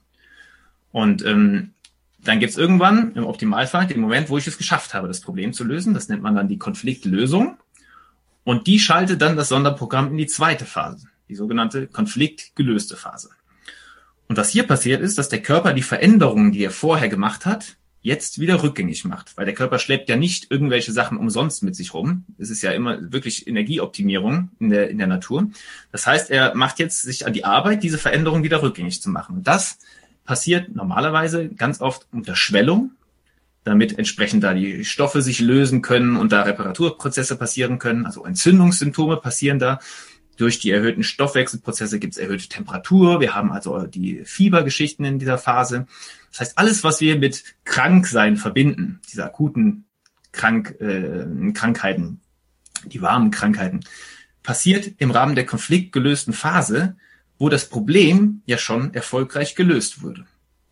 Und ähm, dann gibt's irgendwann im Optimalfall den Moment, wo ich es geschafft habe, das Problem zu lösen. Das nennt man dann die Konfliktlösung. Und die schaltet dann das Sonderprogramm in die zweite Phase, die sogenannte konfliktgelöste Phase. Und was hier passiert ist, dass der Körper die Veränderungen, die er vorher gemacht hat, jetzt wieder rückgängig macht, weil der Körper schleppt ja nicht irgendwelche Sachen umsonst mit sich rum. Es ist ja immer wirklich Energieoptimierung in der, in der Natur. Das heißt, er macht jetzt sich an die Arbeit, diese Veränderung wieder rückgängig zu machen. Und das passiert normalerweise ganz oft unter Schwellung, damit entsprechend da die Stoffe sich lösen können und da Reparaturprozesse passieren können. Also Entzündungssymptome passieren da. Durch die erhöhten Stoffwechselprozesse gibt es erhöhte Temperatur. Wir haben also die Fiebergeschichten in dieser Phase. Das heißt, alles, was wir mit Kranksein verbinden, diese akuten Krank, äh, Krankheiten, die warmen Krankheiten, passiert im Rahmen der konfliktgelösten Phase, wo das Problem ja schon erfolgreich gelöst wurde.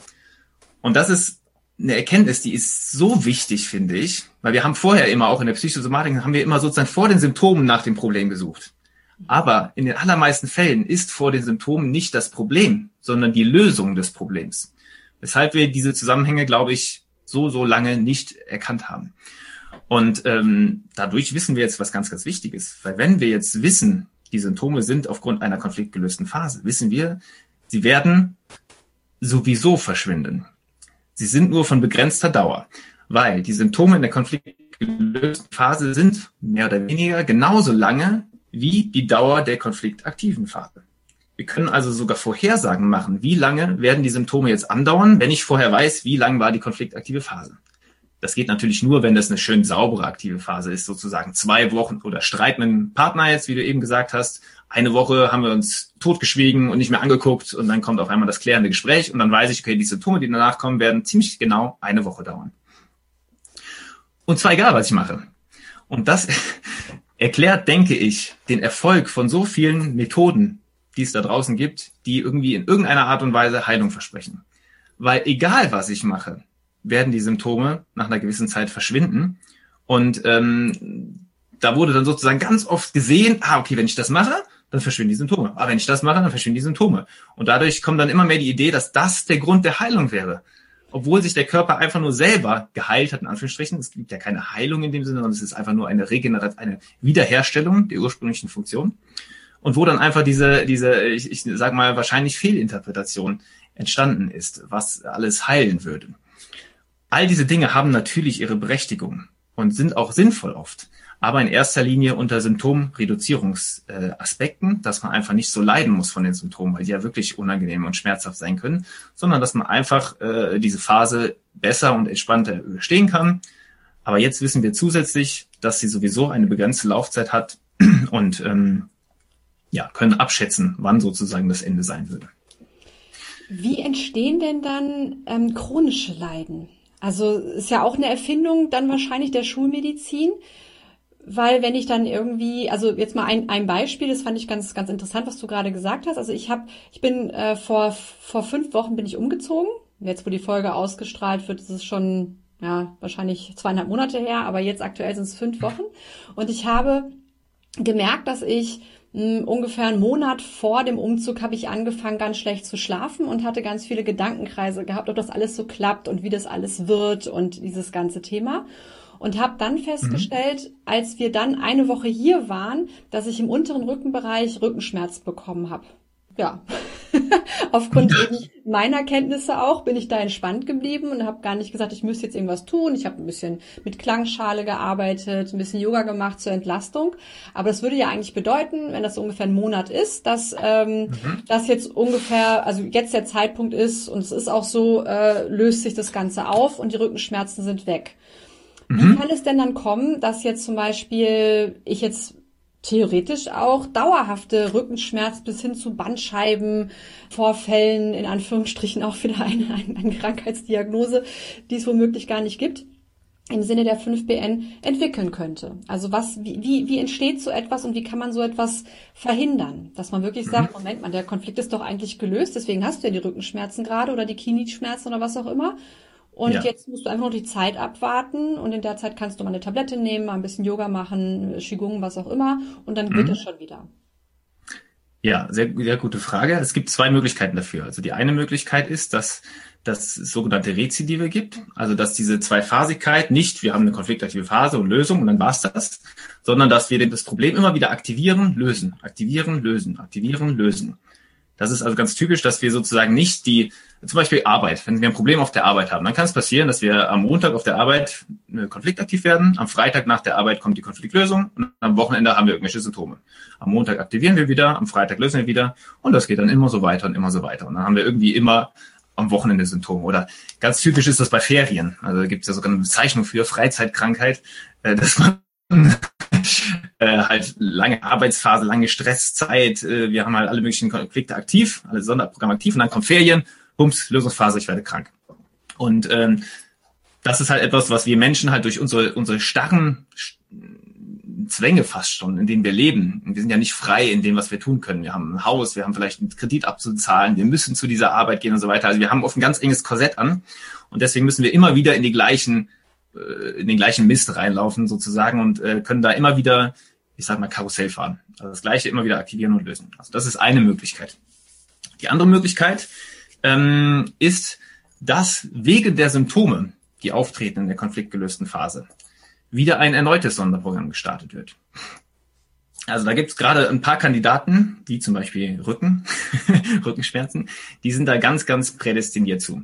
Und das ist eine Erkenntnis, die ist so wichtig, finde ich, weil wir haben vorher immer, auch in der Psychosomatik, haben wir immer sozusagen vor den Symptomen nach dem Problem gesucht. Aber in den allermeisten Fällen ist vor den Symptomen nicht das Problem, sondern die Lösung des Problems. Weshalb wir diese Zusammenhänge, glaube ich, so, so lange nicht erkannt haben. Und ähm, dadurch wissen wir jetzt was ganz, ganz Wichtiges. Weil wenn wir jetzt wissen, die Symptome sind aufgrund einer konfliktgelösten Phase, wissen wir, sie werden sowieso verschwinden. Sie sind nur von begrenzter Dauer. Weil die Symptome in der konfliktgelösten Phase sind mehr oder weniger genauso lange wie die Dauer der konfliktaktiven Phase. Wir können also sogar Vorhersagen machen, wie lange werden die Symptome jetzt andauern, wenn ich vorher weiß, wie lang war die konfliktaktive Phase. Das geht natürlich nur, wenn das eine schön saubere aktive Phase ist, sozusagen zwei Wochen oder Streit mit einem Partner jetzt, wie du eben gesagt hast. Eine Woche haben wir uns totgeschwiegen und nicht mehr angeguckt und dann kommt auf einmal das klärende Gespräch und dann weiß ich, okay, die Symptome, die danach kommen, werden ziemlich genau eine Woche dauern. Und zwar egal, was ich mache. Und das erklärt, denke ich, den Erfolg von so vielen Methoden, die es da draußen gibt, die irgendwie in irgendeiner Art und Weise Heilung versprechen. Weil egal, was ich mache, werden die Symptome nach einer gewissen Zeit verschwinden. Und ähm, da wurde dann sozusagen ganz oft gesehen, ah, okay, wenn ich das mache, dann verschwinden die Symptome. Aber wenn ich das mache, dann verschwinden die Symptome. Und dadurch kommt dann immer mehr die Idee, dass das der Grund der Heilung wäre. Obwohl sich der Körper einfach nur selber geheilt hat, in Anführungsstrichen. Es gibt ja keine Heilung in dem Sinne, sondern es ist einfach nur eine Regeneration, eine Wiederherstellung der ursprünglichen Funktion. Und wo dann einfach diese, diese, ich, ich sag mal, wahrscheinlich Fehlinterpretation entstanden ist, was alles heilen würde. All diese Dinge haben natürlich ihre Berechtigung und sind auch sinnvoll oft. Aber in erster Linie unter Symptomreduzierungsaspekten, dass man einfach nicht so leiden muss von den Symptomen, weil die ja wirklich unangenehm und schmerzhaft sein können, sondern dass man einfach äh, diese Phase besser und entspannter überstehen kann. Aber jetzt wissen wir zusätzlich, dass sie sowieso eine begrenzte Laufzeit hat und ähm, ja, können abschätzen, wann sozusagen das Ende sein würde. Wie entstehen denn dann ähm, chronische Leiden? Also ist ja auch eine Erfindung dann wahrscheinlich der Schulmedizin. Weil wenn ich dann irgendwie, also jetzt mal ein, ein Beispiel, das fand ich ganz ganz interessant, was du gerade gesagt hast. Also ich habe, ich bin äh, vor vor fünf Wochen bin ich umgezogen. Jetzt, wo die Folge ausgestrahlt wird, ist es schon ja wahrscheinlich zweieinhalb Monate her, aber jetzt aktuell sind es fünf Wochen. Und ich habe gemerkt, dass ich mh, ungefähr einen Monat vor dem Umzug habe ich angefangen, ganz schlecht zu schlafen und hatte ganz viele Gedankenkreise gehabt, ob das alles so klappt und wie das alles wird und dieses ganze Thema. Und habe dann festgestellt, mhm. als wir dann eine Woche hier waren, dass ich im unteren Rückenbereich Rückenschmerz bekommen habe. Ja, aufgrund eben meiner Kenntnisse auch bin ich da entspannt geblieben und habe gar nicht gesagt, ich müsste jetzt irgendwas tun. Ich habe ein bisschen mit Klangschale gearbeitet, ein bisschen Yoga gemacht zur Entlastung. Aber das würde ja eigentlich bedeuten, wenn das so ungefähr ein Monat ist, dass ähm, mhm. das jetzt ungefähr, also jetzt der Zeitpunkt ist und es ist auch so, äh, löst sich das Ganze auf und die Rückenschmerzen sind weg. Wie kann es denn dann kommen, dass jetzt zum Beispiel ich jetzt theoretisch auch dauerhafte Rückenschmerz bis hin zu Bandscheibenvorfällen, in Anführungsstrichen auch wieder eine, eine, eine Krankheitsdiagnose, die es womöglich gar nicht gibt, im Sinne der fünf B N entwickeln könnte. Also was, wie, wie, wie entsteht so etwas und wie kann man so etwas verhindern? Dass man wirklich sagt, Moment mal, der Konflikt ist doch eigentlich gelöst, deswegen hast du ja die Rückenschmerzen gerade oder die Knieschmerzen oder was auch immer. Und Ja. jetzt musst du einfach nur die Zeit abwarten und in der Zeit kannst du mal eine Tablette nehmen, mal ein bisschen Yoga machen, Qigong, was auch immer und dann geht Mhm. es schon wieder. Ja, sehr, sehr gute Frage. Es gibt zwei Möglichkeiten dafür. Also die eine Möglichkeit ist, dass dass es sogenannte Rezidive gibt, also dass diese Zweiphasigkeit nicht, wir haben eine konfliktaktive Phase und Lösung und dann war's das, sondern dass wir das Problem immer wieder aktivieren, lösen, aktivieren, lösen, aktivieren, lösen. Das ist also ganz typisch, dass wir sozusagen nicht die, zum Beispiel Arbeit, wenn wir ein Problem auf der Arbeit haben, dann kann es passieren, dass wir am Montag auf der Arbeit konfliktaktiv werden, am Freitag nach der Arbeit kommt die Konfliktlösung und am Wochenende haben wir irgendwelche Symptome. Am Montag aktivieren wir wieder, am Freitag lösen wir wieder und das geht dann immer so weiter und immer so weiter. Und dann haben wir irgendwie immer am Wochenende Symptome. Oder ganz typisch ist das bei Ferien. Also da gibt es ja sogar eine Bezeichnung für Freizeitkrankheit, äh, dass man äh, halt lange Arbeitsphase, lange Stresszeit, äh, wir haben halt alle möglichen Konflikte aktiv, alle Sonderprogramme aktiv und dann kommen Ferien, bums, Lösungsphase, ich werde krank. Und ähm, das ist halt etwas, was wir Menschen halt durch unsere unsere starren Zwänge fast schon, in denen wir leben. Wir sind ja nicht frei in dem, was wir tun können. Wir haben ein Haus, wir haben vielleicht einen Kredit abzuzahlen, wir müssen zu dieser Arbeit gehen und so weiter. Also wir haben oft ein ganz enges Korsett an und deswegen müssen wir immer wieder in die gleichen, in den gleichen Mist reinlaufen sozusagen und können da immer wieder, ich sag mal, Karussell fahren. Also das Gleiche immer wieder aktivieren und lösen. Also das ist eine Möglichkeit. Die andere Möglichkeit ähm, ist, dass wegen der Symptome, die auftreten in der konfliktgelösten Phase, wieder ein erneutes Sonderprogramm gestartet wird. Also da gibt es gerade ein paar Kandidaten, wie zum Beispiel Rücken, Rückenschmerzen, die sind da ganz, ganz prädestiniert zu.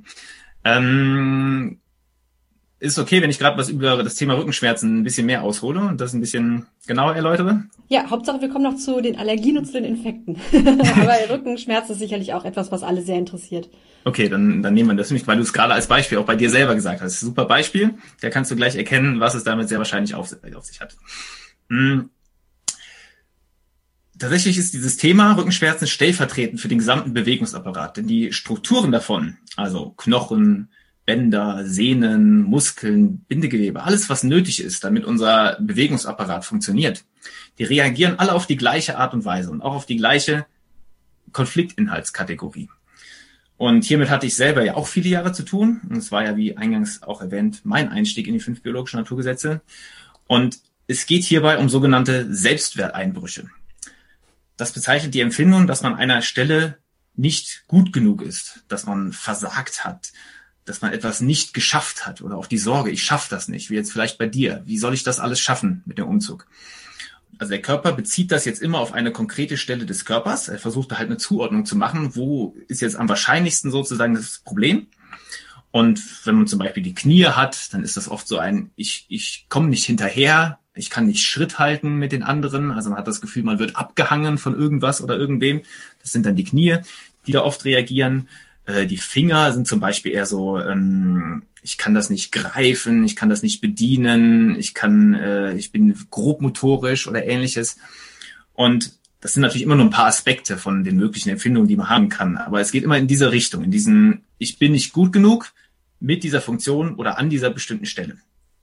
Ähm, ist okay, wenn ich gerade was über das Thema Rückenschmerzen ein bisschen mehr aushole und das ein bisschen genauer erläutere? Ja, Hauptsache wir kommen noch zu den Allergien und zu den Infekten. Aber Rückenschmerzen ist sicherlich auch etwas, was alle sehr interessiert. Okay, dann, dann nehmen wir das nämlich, weil du es gerade als Beispiel auch bei dir selber gesagt hast. Super Beispiel, da kannst du gleich erkennen, was es damit sehr wahrscheinlich auf, auf sich hat. Hm. Tatsächlich ist dieses Thema Rückenschmerzen stellvertretend für den gesamten Bewegungsapparat, denn die Strukturen davon, also Knochen, Bänder, Sehnen, Muskeln, Bindegewebe, alles, was nötig ist, damit unser Bewegungsapparat funktioniert, die reagieren alle auf die gleiche Art und Weise und auch auf die gleiche Konfliktinhaltskategorie. Und hiermit hatte ich selber ja auch viele Jahre zu tun. Und es war ja, wie eingangs auch erwähnt, mein Einstieg in die fünf biologischen Naturgesetze. Und es geht hierbei um sogenannte Selbstwerteinbrüche. Das bezeichnet die Empfindung, dass man an einer Stelle nicht gut genug ist, dass man versagt hat, dass man etwas nicht geschafft hat oder auch die Sorge, ich schaffe das nicht, wie jetzt vielleicht bei dir. Wie soll ich das alles schaffen mit dem Umzug? Also der Körper bezieht das jetzt immer auf eine konkrete Stelle des Körpers. Er versucht da halt eine Zuordnung zu machen, wo ist jetzt am wahrscheinlichsten sozusagen das Problem. Und wenn man zum Beispiel die Knie hat, dann ist das oft so ein, ich, ich komme nicht hinterher, ich kann nicht Schritt halten mit den anderen. Also man hat das Gefühl, man wird abgehangen von irgendwas oder irgendwem. Das sind dann die Knie, die da oft reagieren. Die Finger sind zum Beispiel eher so, ähm, ich kann das nicht greifen, ich kann das nicht bedienen, ich kann, äh, ich bin grobmotorisch oder ähnliches. Und das sind natürlich immer nur ein paar Aspekte von den möglichen Empfindungen, die man haben kann. Aber es geht immer in diese Richtung, in diesen, ich bin nicht gut genug mit dieser Funktion oder an dieser bestimmten Stelle.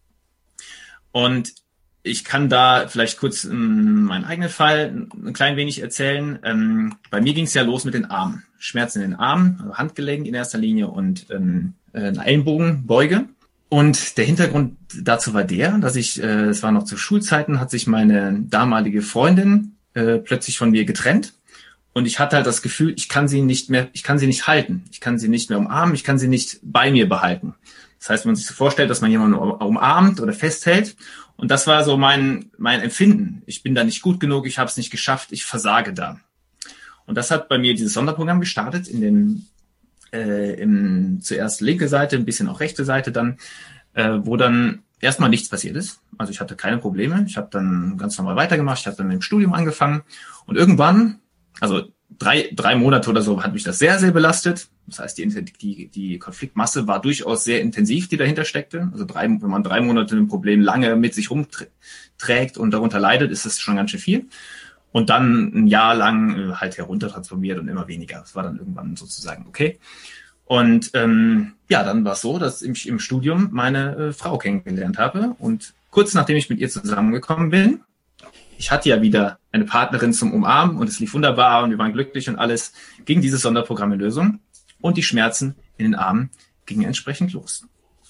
Und ich kann da vielleicht kurz ähm, meinen eigenen Fall ein klein wenig erzählen. Ähm, bei mir ging es ja los mit den Armen. Schmerzen in den Armen, also Handgelenk in erster Linie und ähm, eine Ellenbogenbeuge. Und der Hintergrund dazu war der, dass ich, äh, es war noch zu Schulzeiten, hat sich meine damalige Freundin äh, plötzlich von mir getrennt. Und ich hatte halt das Gefühl, ich kann sie nicht mehr, ich kann sie nicht halten. Ich kann sie nicht mehr umarmen, ich kann sie nicht bei mir behalten. Das heißt, wenn man sich so vorstellt, dass man jemanden umarmt oder festhält. Und das war so mein mein Empfinden. Ich bin da nicht gut genug, ich habe es nicht geschafft, ich versage da. Und das hat bei mir dieses Sonderprogramm gestartet, in den äh, im, zuerst linke Seite, ein bisschen auch rechte Seite dann, äh, wo dann erstmal nichts passiert ist. Also ich hatte keine Probleme. Ich habe dann ganz normal weitergemacht. Ich habe dann mit dem Studium angefangen. Und irgendwann, also drei drei Monate oder so, hat mich das sehr, sehr belastet. Das heißt, die, die, die Konfliktmasse war durchaus sehr intensiv, die dahinter steckte. Also drei, wenn man drei Monate ein Problem lange mit sich rumträgt und darunter leidet, ist das schon ganz schön viel. Und dann ein Jahr lang halt herunter transformiert und immer weniger. Das war dann irgendwann sozusagen okay. Und ähm, ja, dann war es so, dass ich im Studium meine äh, Frau kennengelernt habe. Und kurz nachdem ich mit ihr zusammengekommen bin, ich hatte ja wieder eine Partnerin zum Umarmen und es lief wunderbar und wir waren glücklich und alles, ging dieses Sonderprogramm in Lösung und die Schmerzen in den Armen gingen entsprechend los.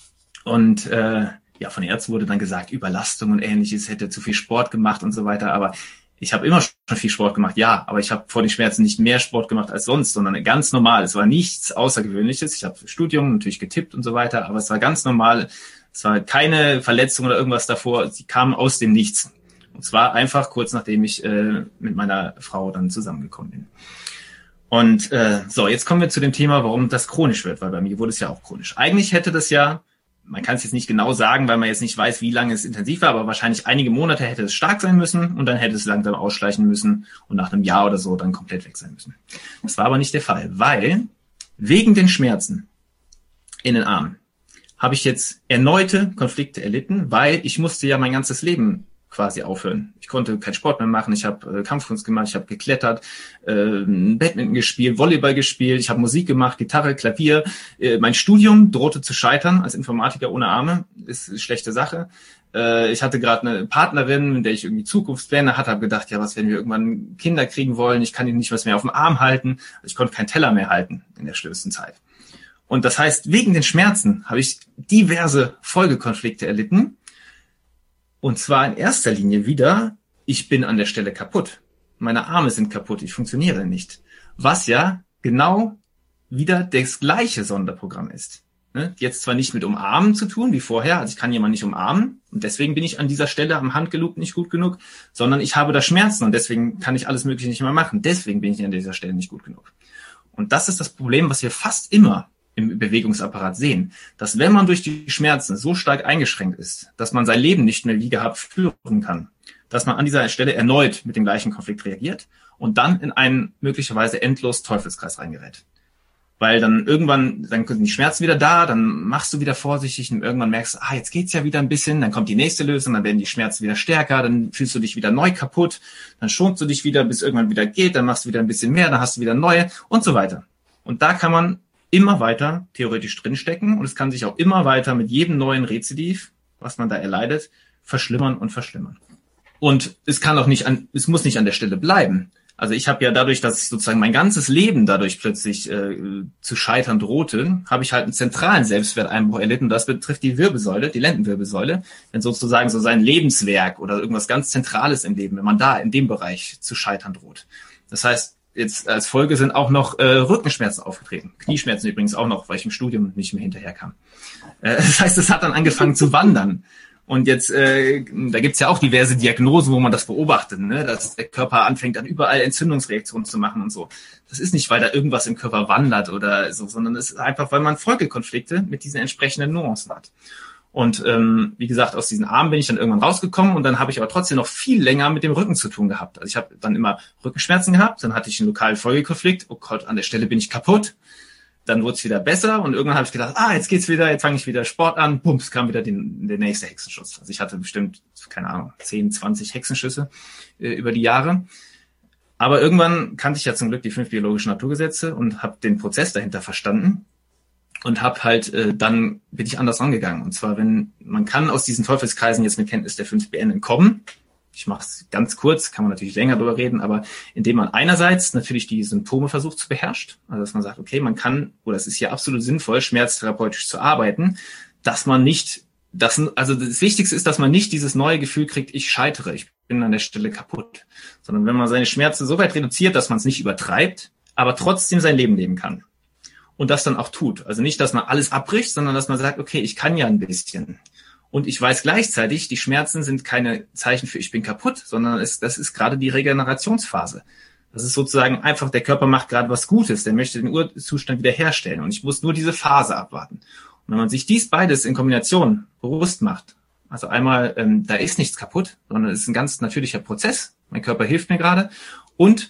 Und äh, ja, von Ärzten wurde dann gesagt, Überlastung und Ähnliches, hätte zu viel Sport gemacht und so weiter, aber ich habe immer schon viel Sport gemacht, ja, aber ich habe vor den Schmerzen nicht mehr Sport gemacht als sonst, sondern ganz normal. Es war nichts Außergewöhnliches. Ich habe Studium natürlich getippt und so weiter, aber es war ganz normal. Es war keine Verletzung oder irgendwas davor. Sie kam aus dem Nichts. Und zwar einfach kurz nachdem ich äh, mit meiner Frau dann zusammengekommen bin. Und äh, so, jetzt kommen wir zu dem Thema, warum das chronisch wird, weil bei mir wurde es ja auch chronisch. Eigentlich hätte das ja, man kann es jetzt nicht genau sagen, weil man jetzt nicht weiß, wie lange es intensiv war, aber wahrscheinlich einige Monate hätte es stark sein müssen und dann hätte es langsam ausschleichen müssen und nach einem Jahr oder so dann komplett weg sein müssen. Das war aber nicht der Fall, weil wegen den Schmerzen in den Armen habe ich jetzt erneute Konflikte erlitten, weil ich musste ja mein ganzes Leben quasi aufhören. Ich konnte keinen Sport mehr machen, ich habe äh, Kampfkunst gemacht, ich habe geklettert, äh, Badminton gespielt, Volleyball gespielt, ich habe Musik gemacht, Gitarre, Klavier. Äh, mein Studium drohte zu scheitern als Informatiker ohne Arme, ist eine schlechte Sache. Äh, ich hatte gerade eine Partnerin, mit der ich irgendwie Zukunftspläne hatte, habe gedacht, ja, was, wenn wir irgendwann Kinder kriegen wollen, ich kann ihnen nicht was mehr auf dem Arm halten, ich konnte keinen Teller mehr halten in der schlimmsten Zeit. Und das heißt, wegen den Schmerzen habe ich diverse Folgekonflikte erlitten. Und zwar in erster Linie wieder, ich bin an der Stelle kaputt. Meine Arme sind kaputt, ich funktioniere nicht. Was ja genau wieder das gleiche Sonderprogramm ist. Jetzt zwar nicht mit Umarmen zu tun wie vorher, also ich kann jemanden nicht umarmen und deswegen bin ich an dieser Stelle am Handgeloop nicht gut genug, sondern ich habe da Schmerzen und deswegen kann ich alles Mögliche nicht mehr machen. Deswegen bin ich an dieser Stelle nicht gut genug. Und das ist das Problem, was wir fast immer im Bewegungsapparat sehen, dass wenn man durch die Schmerzen so stark eingeschränkt ist, dass man sein Leben nicht mehr wie gehabt führen kann, dass man an dieser Stelle erneut mit dem gleichen Konflikt reagiert und dann in einen möglicherweise endlos Teufelskreis reingerät. Weil dann irgendwann, dann sind die Schmerzen wieder da, dann machst du wieder vorsichtig und irgendwann merkst du, ah, jetzt geht's ja wieder ein bisschen, dann kommt die nächste Lösung, dann werden die Schmerzen wieder stärker, dann fühlst du dich wieder neu kaputt, dann schonst du dich wieder, bis irgendwann wieder geht, dann machst du wieder ein bisschen mehr, dann hast du wieder neue und so weiter. Und da kann man immer weiter theoretisch drinstecken und es kann sich auch immer weiter mit jedem neuen Rezidiv, was man da erleidet, verschlimmern und verschlimmern. Und es kann auch nicht an, es muss nicht an der Stelle bleiben. Also ich habe ja dadurch, dass ich sozusagen mein ganzes Leben dadurch plötzlich äh, zu scheitern drohte, habe ich halt einen zentralen Selbstwerteinbruch erlitten. Das betrifft die Wirbelsäule, die Lendenwirbelsäule, wenn sozusagen so sein Lebenswerk oder irgendwas ganz Zentrales im Leben, wenn man da in dem Bereich zu scheitern droht. Das heißt, jetzt als Folge sind auch noch äh, Rückenschmerzen aufgetreten. Knieschmerzen übrigens auch noch, weil ich im Studium nicht mehr hinterherkam. Äh, das heißt, es hat dann angefangen zu wandern. Und jetzt, äh, da gibt's ja auch diverse Diagnosen, wo man das beobachtet, ne? Dass der Körper anfängt, dann überall Entzündungsreaktionen zu machen und so. Das ist nicht, weil da irgendwas im Körper wandert oder so, sondern es ist einfach, weil man Folgekonflikte mit diesen entsprechenden Nuancen hat. Und ähm, wie gesagt, aus diesen Armen bin ich dann irgendwann rausgekommen und dann habe ich aber trotzdem noch viel länger mit dem Rücken zu tun gehabt. Also ich habe dann immer Rückenschmerzen gehabt, dann hatte ich einen lokalen Folgekonflikt, oh Gott, an der Stelle bin ich kaputt. Dann wurde es wieder besser und irgendwann habe ich gedacht, ah, jetzt geht's wieder, jetzt fange ich wieder Sport an. Bums, kam wieder den, der nächste Hexenschuss. Also ich hatte bestimmt, keine Ahnung, zehn, zwanzig Hexenschüsse äh, über die Jahre. Aber irgendwann kannte ich ja zum Glück die fünf biologischen Naturgesetze und habe den Prozess dahinter verstanden und habe halt, äh, dann bin ich anders rangegangen. Und zwar, wenn man kann aus diesen Teufelskreisen jetzt mit Kenntnis der fünf B N entkommen. Ich mache es ganz kurz, kann man natürlich länger drüber reden, aber indem man einerseits natürlich die Symptome versucht zu beherrschen, also dass man sagt, okay, man kann, oder es ist hier absolut sinnvoll, schmerztherapeutisch zu arbeiten, dass man nicht, das, also das Wichtigste ist, dass man nicht dieses neue Gefühl kriegt, ich scheitere, ich bin an der Stelle kaputt, sondern wenn man seine Schmerzen so weit reduziert, dass man es nicht übertreibt, aber trotzdem sein Leben leben kann und das dann auch tut. Also nicht, dass man alles abbricht, sondern dass man sagt, okay, ich kann ja ein bisschen. Und ich weiß gleichzeitig, die Schmerzen sind keine Zeichen für ich bin kaputt, sondern es, das ist gerade die Regenerationsphase. Das ist sozusagen einfach, der Körper macht gerade was Gutes, der möchte den Urzustand wiederherstellen und ich muss nur diese Phase abwarten. Und wenn man sich dies beides in Kombination bewusst macht, also einmal, ähm, da ist nichts kaputt, sondern es ist ein ganz natürlicher Prozess, mein Körper hilft mir gerade und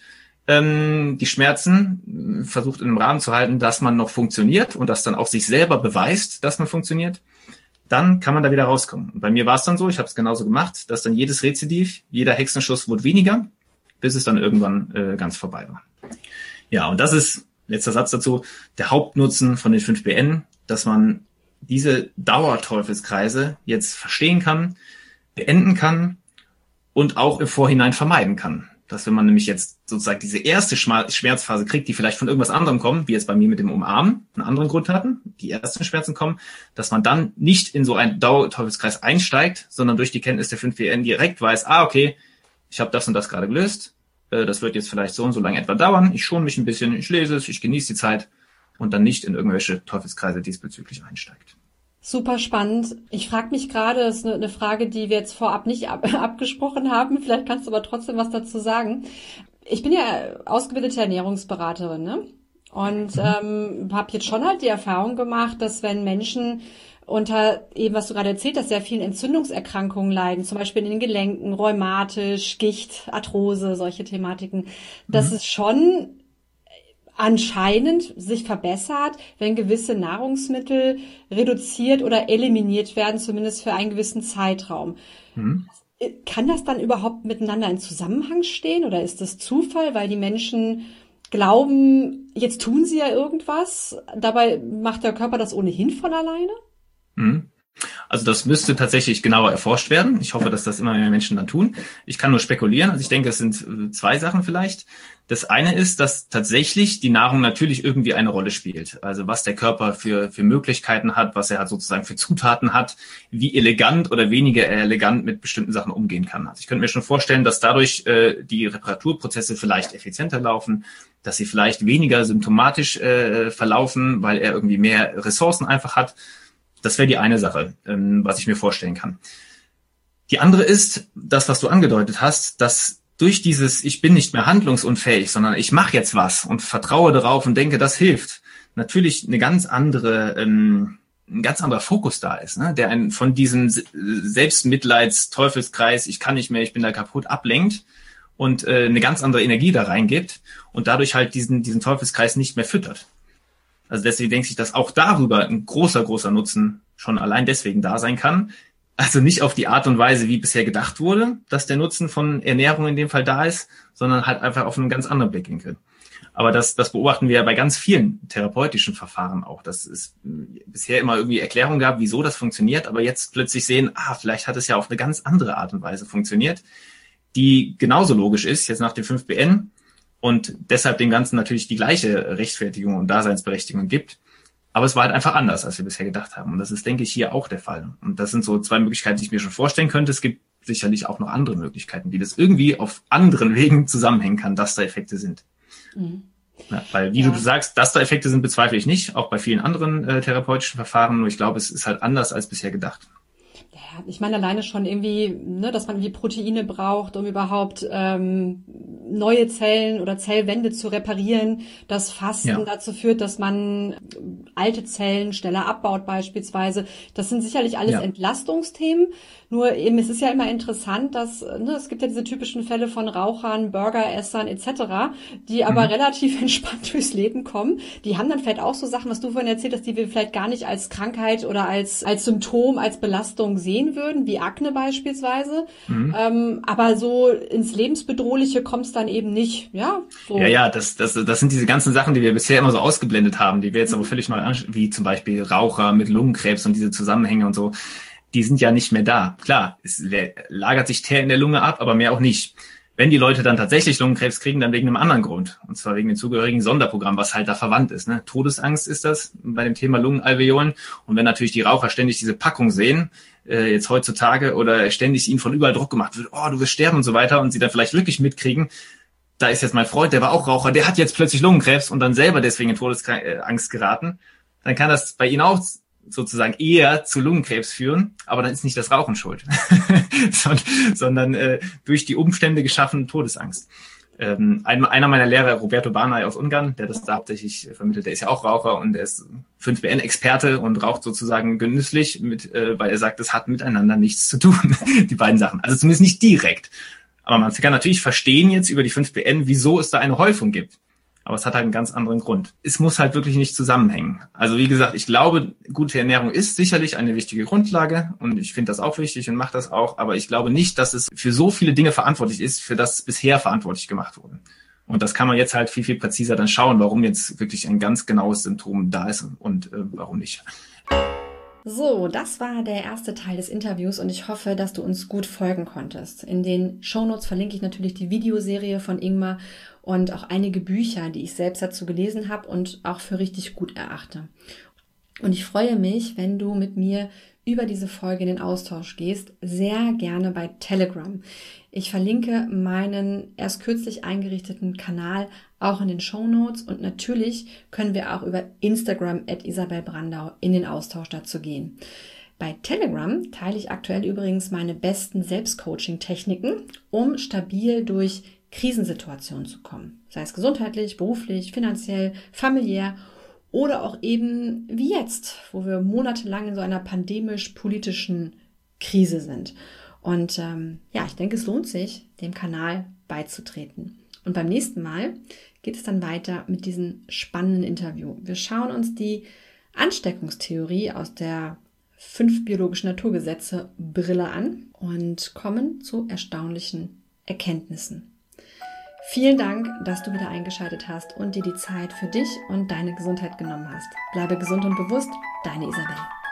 ähm, die Schmerzen äh, versucht in einem Rahmen zu halten, dass man noch funktioniert und dass dann auch sich selber beweist, dass man funktioniert, dann kann man da wieder rauskommen. Und bei mir war es dann so, ich habe es genauso gemacht, dass dann jedes Rezidiv, jeder Hexenschuss wurde weniger, bis es dann irgendwann äh, ganz vorbei war. Ja, und das ist letzter Satz dazu, der Hauptnutzen von den fünf B N, dass man diese Dauerteufelskreise jetzt verstehen kann, beenden kann und auch im Vorhinein vermeiden kann. Dass wenn man nämlich jetzt sozusagen diese erste Schmerzphase kriegt, die vielleicht von irgendwas anderem kommt, wie jetzt bei mir mit dem Umarmen, einen anderen Grund hatten, die ersten Schmerzen kommen, dass man dann nicht in so einen Dauerteufelskreis einsteigt, sondern durch die Kenntnis der fünf B N direkt weiß, ah, okay, ich habe das und das gerade gelöst, das wird jetzt vielleicht so und so lange etwa dauern, ich schone mich ein bisschen, ich lese es, ich genieße die Zeit und dann nicht in irgendwelche Teufelskreise diesbezüglich einsteigt. Super spannend. Ich frage mich gerade, das ist eine Frage, die wir jetzt vorab nicht ab, abgesprochen haben, vielleicht kannst du aber trotzdem was dazu sagen. Ich bin ja ausgebildete Ernährungsberaterin, ne? Und ähm, habe jetzt schon halt die Erfahrung gemacht, dass wenn Menschen unter eben, was du gerade erzählt hast, sehr vielen Entzündungserkrankungen leiden, zum Beispiel in den Gelenken, rheumatisch, Gicht, Arthrose, solche Thematiken, dass mhm. es schon anscheinend sich verbessert, wenn gewisse Nahrungsmittel reduziert oder eliminiert werden, zumindest für einen gewissen Zeitraum. Mhm. Kann das dann überhaupt miteinander in Zusammenhang stehen oder ist das Zufall, weil die Menschen glauben, jetzt tun sie ja irgendwas, dabei macht der Körper das ohnehin von alleine? Mhm. Also das müsste tatsächlich genauer erforscht werden. Ich hoffe, dass das immer mehr Menschen dann tun. Ich kann nur spekulieren. Also ich denke, es sind zwei Sachen vielleicht. Das eine ist, dass tatsächlich die Nahrung natürlich irgendwie eine Rolle spielt. Also was der Körper für für Möglichkeiten hat, was er halt sozusagen für Zutaten hat, wie elegant oder weniger elegant mit bestimmten Sachen umgehen kann. Also ich könnte mir schon vorstellen, dass dadurch äh, die Reparaturprozesse vielleicht effizienter laufen, dass sie vielleicht weniger symptomatisch äh, verlaufen, weil er irgendwie mehr Ressourcen einfach hat. Das wäre die eine Sache, ähm, was ich mir vorstellen kann. Die andere ist, das, was du angedeutet hast, dass durch dieses, ich bin nicht mehr handlungsunfähig, sondern ich mache jetzt was und vertraue darauf und denke, das hilft, natürlich eine ganz andere, ähm, ein ganz anderer Fokus da ist, ne? Der einen von diesem Selbstmitleids-Teufelskreis, ich kann nicht mehr, ich bin da kaputt, ablenkt und äh, eine ganz andere Energie da reingibt und dadurch halt diesen, diesen Teufelskreis nicht mehr füttert. Also deswegen denke ich, dass auch darüber ein großer, großer Nutzen schon allein deswegen da sein kann. Also nicht auf die Art und Weise, wie bisher gedacht wurde, dass der Nutzen von Ernährung in dem Fall da ist, sondern halt einfach auf einen ganz anderen Blickwinkel. Aber das, das beobachten wir ja bei ganz vielen therapeutischen Verfahren auch, dass es bisher immer irgendwie Erklärungen gab, wieso das funktioniert, aber jetzt plötzlich sehen, ah, vielleicht hat es ja auf eine ganz andere Art und Weise funktioniert, die genauso logisch ist, jetzt nach dem fünf B N, und deshalb dem Ganzen natürlich die gleiche Rechtfertigung und Daseinsberechtigung gibt. Aber es war halt einfach anders, als wir bisher gedacht haben. Und das ist, denke ich, hier auch der Fall. Und das sind so zwei Möglichkeiten, die ich mir schon vorstellen könnte. Es gibt sicherlich auch noch andere Möglichkeiten, wie das irgendwie auf anderen Wegen zusammenhängen kann, dass da Effekte sind. Mhm. Ja, weil, wie ja. du sagst, dass da Effekte sind, bezweifle ich nicht, auch bei vielen anderen äh, therapeutischen Verfahren. Nur ich glaube, es ist halt anders als bisher gedacht. Ja, ich meine alleine schon irgendwie, ne, dass man irgendwie Proteine braucht, um überhaupt ähm, neue Zellen oder Zellwände zu reparieren, dass Fasten ja. dazu führt, dass man alte Zellen schneller abbaut beispielsweise. Das sind sicherlich alles ja. Entlastungsthemen. Nur eben, es ist ja immer interessant, dass ne, es gibt ja diese typischen Fälle von Rauchern, Burgeressern et cetera, die aber mhm. relativ entspannt durchs Leben kommen. Die haben dann vielleicht auch so Sachen, was du vorhin erzählt hast, die wir vielleicht gar nicht als Krankheit oder als als Symptom, als Belastung sehen würden, wie Akne beispielsweise. Mhm. Ähm, aber so ins Lebensbedrohliche kommt es dann eben nicht. Ja, so. ja, ja das, das, das sind diese ganzen Sachen, die wir bisher immer so ausgeblendet haben, die wir jetzt mhm. aber völlig neu anschauen, wie zum Beispiel Raucher mit Lungenkrebs und diese Zusammenhänge und so. Die sind ja nicht mehr da. Klar, es lagert sich Teer in der Lunge ab, aber mehr auch nicht. Wenn die Leute dann tatsächlich Lungenkrebs kriegen, dann wegen einem anderen Grund. Und zwar wegen dem zugehörigen Sonderprogramm, was halt da verwandt ist. Ne? Todesangst ist das bei dem Thema Lungenalveolen. Und wenn natürlich die Raucher ständig diese Packung sehen, äh, jetzt heutzutage, oder ständig ihnen von überall Druck gemacht wird, oh, du wirst sterben und so weiter, und sie dann vielleicht wirklich mitkriegen, da ist jetzt mein Freund, der war auch Raucher, der hat jetzt plötzlich Lungenkrebs und dann selber deswegen in Todesangst geraten, dann kann das bei ihnen auch sozusagen eher zu Lungenkrebs führen, aber dann ist nicht das Rauchen schuld, sondern äh, durch die Umstände geschaffene Todesangst. Ähm, ein, einer meiner Lehrer, Roberto Banai aus Ungarn, der das da hauptsächlich vermittelt, der ist ja auch Raucher und der ist fünf B N-Experte und raucht sozusagen genüsslich, mit, äh, weil er sagt, das hat miteinander nichts zu tun, die beiden Sachen. Also zumindest nicht direkt. Aber man kann natürlich verstehen jetzt über die fünf B N, wieso es da eine Häufung gibt. Aber es hat halt einen ganz anderen Grund. Es muss halt wirklich nicht zusammenhängen. Also wie gesagt, ich glaube, gute Ernährung ist sicherlich eine wichtige Grundlage und ich finde das auch wichtig und mache das auch. Aber ich glaube nicht, dass es für so viele Dinge verantwortlich ist, für das bisher verantwortlich gemacht wurde. Und das kann man jetzt halt viel, viel präziser dann schauen, warum jetzt wirklich ein ganz genaues Symptom da ist und äh, warum nicht. So, das war der erste Teil des Interviews und ich hoffe, dass du uns gut folgen konntest. In den Shownotes verlinke ich natürlich die Videoserie von Ingmar und auch einige Bücher, die ich selbst dazu gelesen habe und auch für richtig gut erachte. Und ich freue mich, wenn du mit mir über diese Folge in den Austausch gehst, sehr gerne bei Telegram. Ich verlinke meinen erst kürzlich eingerichteten Kanal auch in den Shownotes und natürlich können wir auch über Instagram at Isabel Brandau in den Austausch dazu gehen. Bei Telegram teile ich aktuell übrigens meine besten Selbstcoaching-Techniken, um stabil durch Krisensituationen zu kommen. Sei es gesundheitlich, beruflich, finanziell, familiär oder auch eben wie jetzt, wo wir monatelang in so einer pandemisch-politischen Krise sind. Und ähm, ja, ich denke, es lohnt sich, dem Kanal beizutreten. Und beim nächsten Mal geht es dann weiter mit diesem spannenden Interview. Wir schauen uns die Ansteckungstheorie aus der fünf biologischen Naturgesetze Brille an und kommen zu erstaunlichen Erkenntnissen. Vielen Dank, dass du wieder eingeschaltet hast und dir die Zeit für dich und deine Gesundheit genommen hast. Bleibe gesund und bewusst, deine Isabel.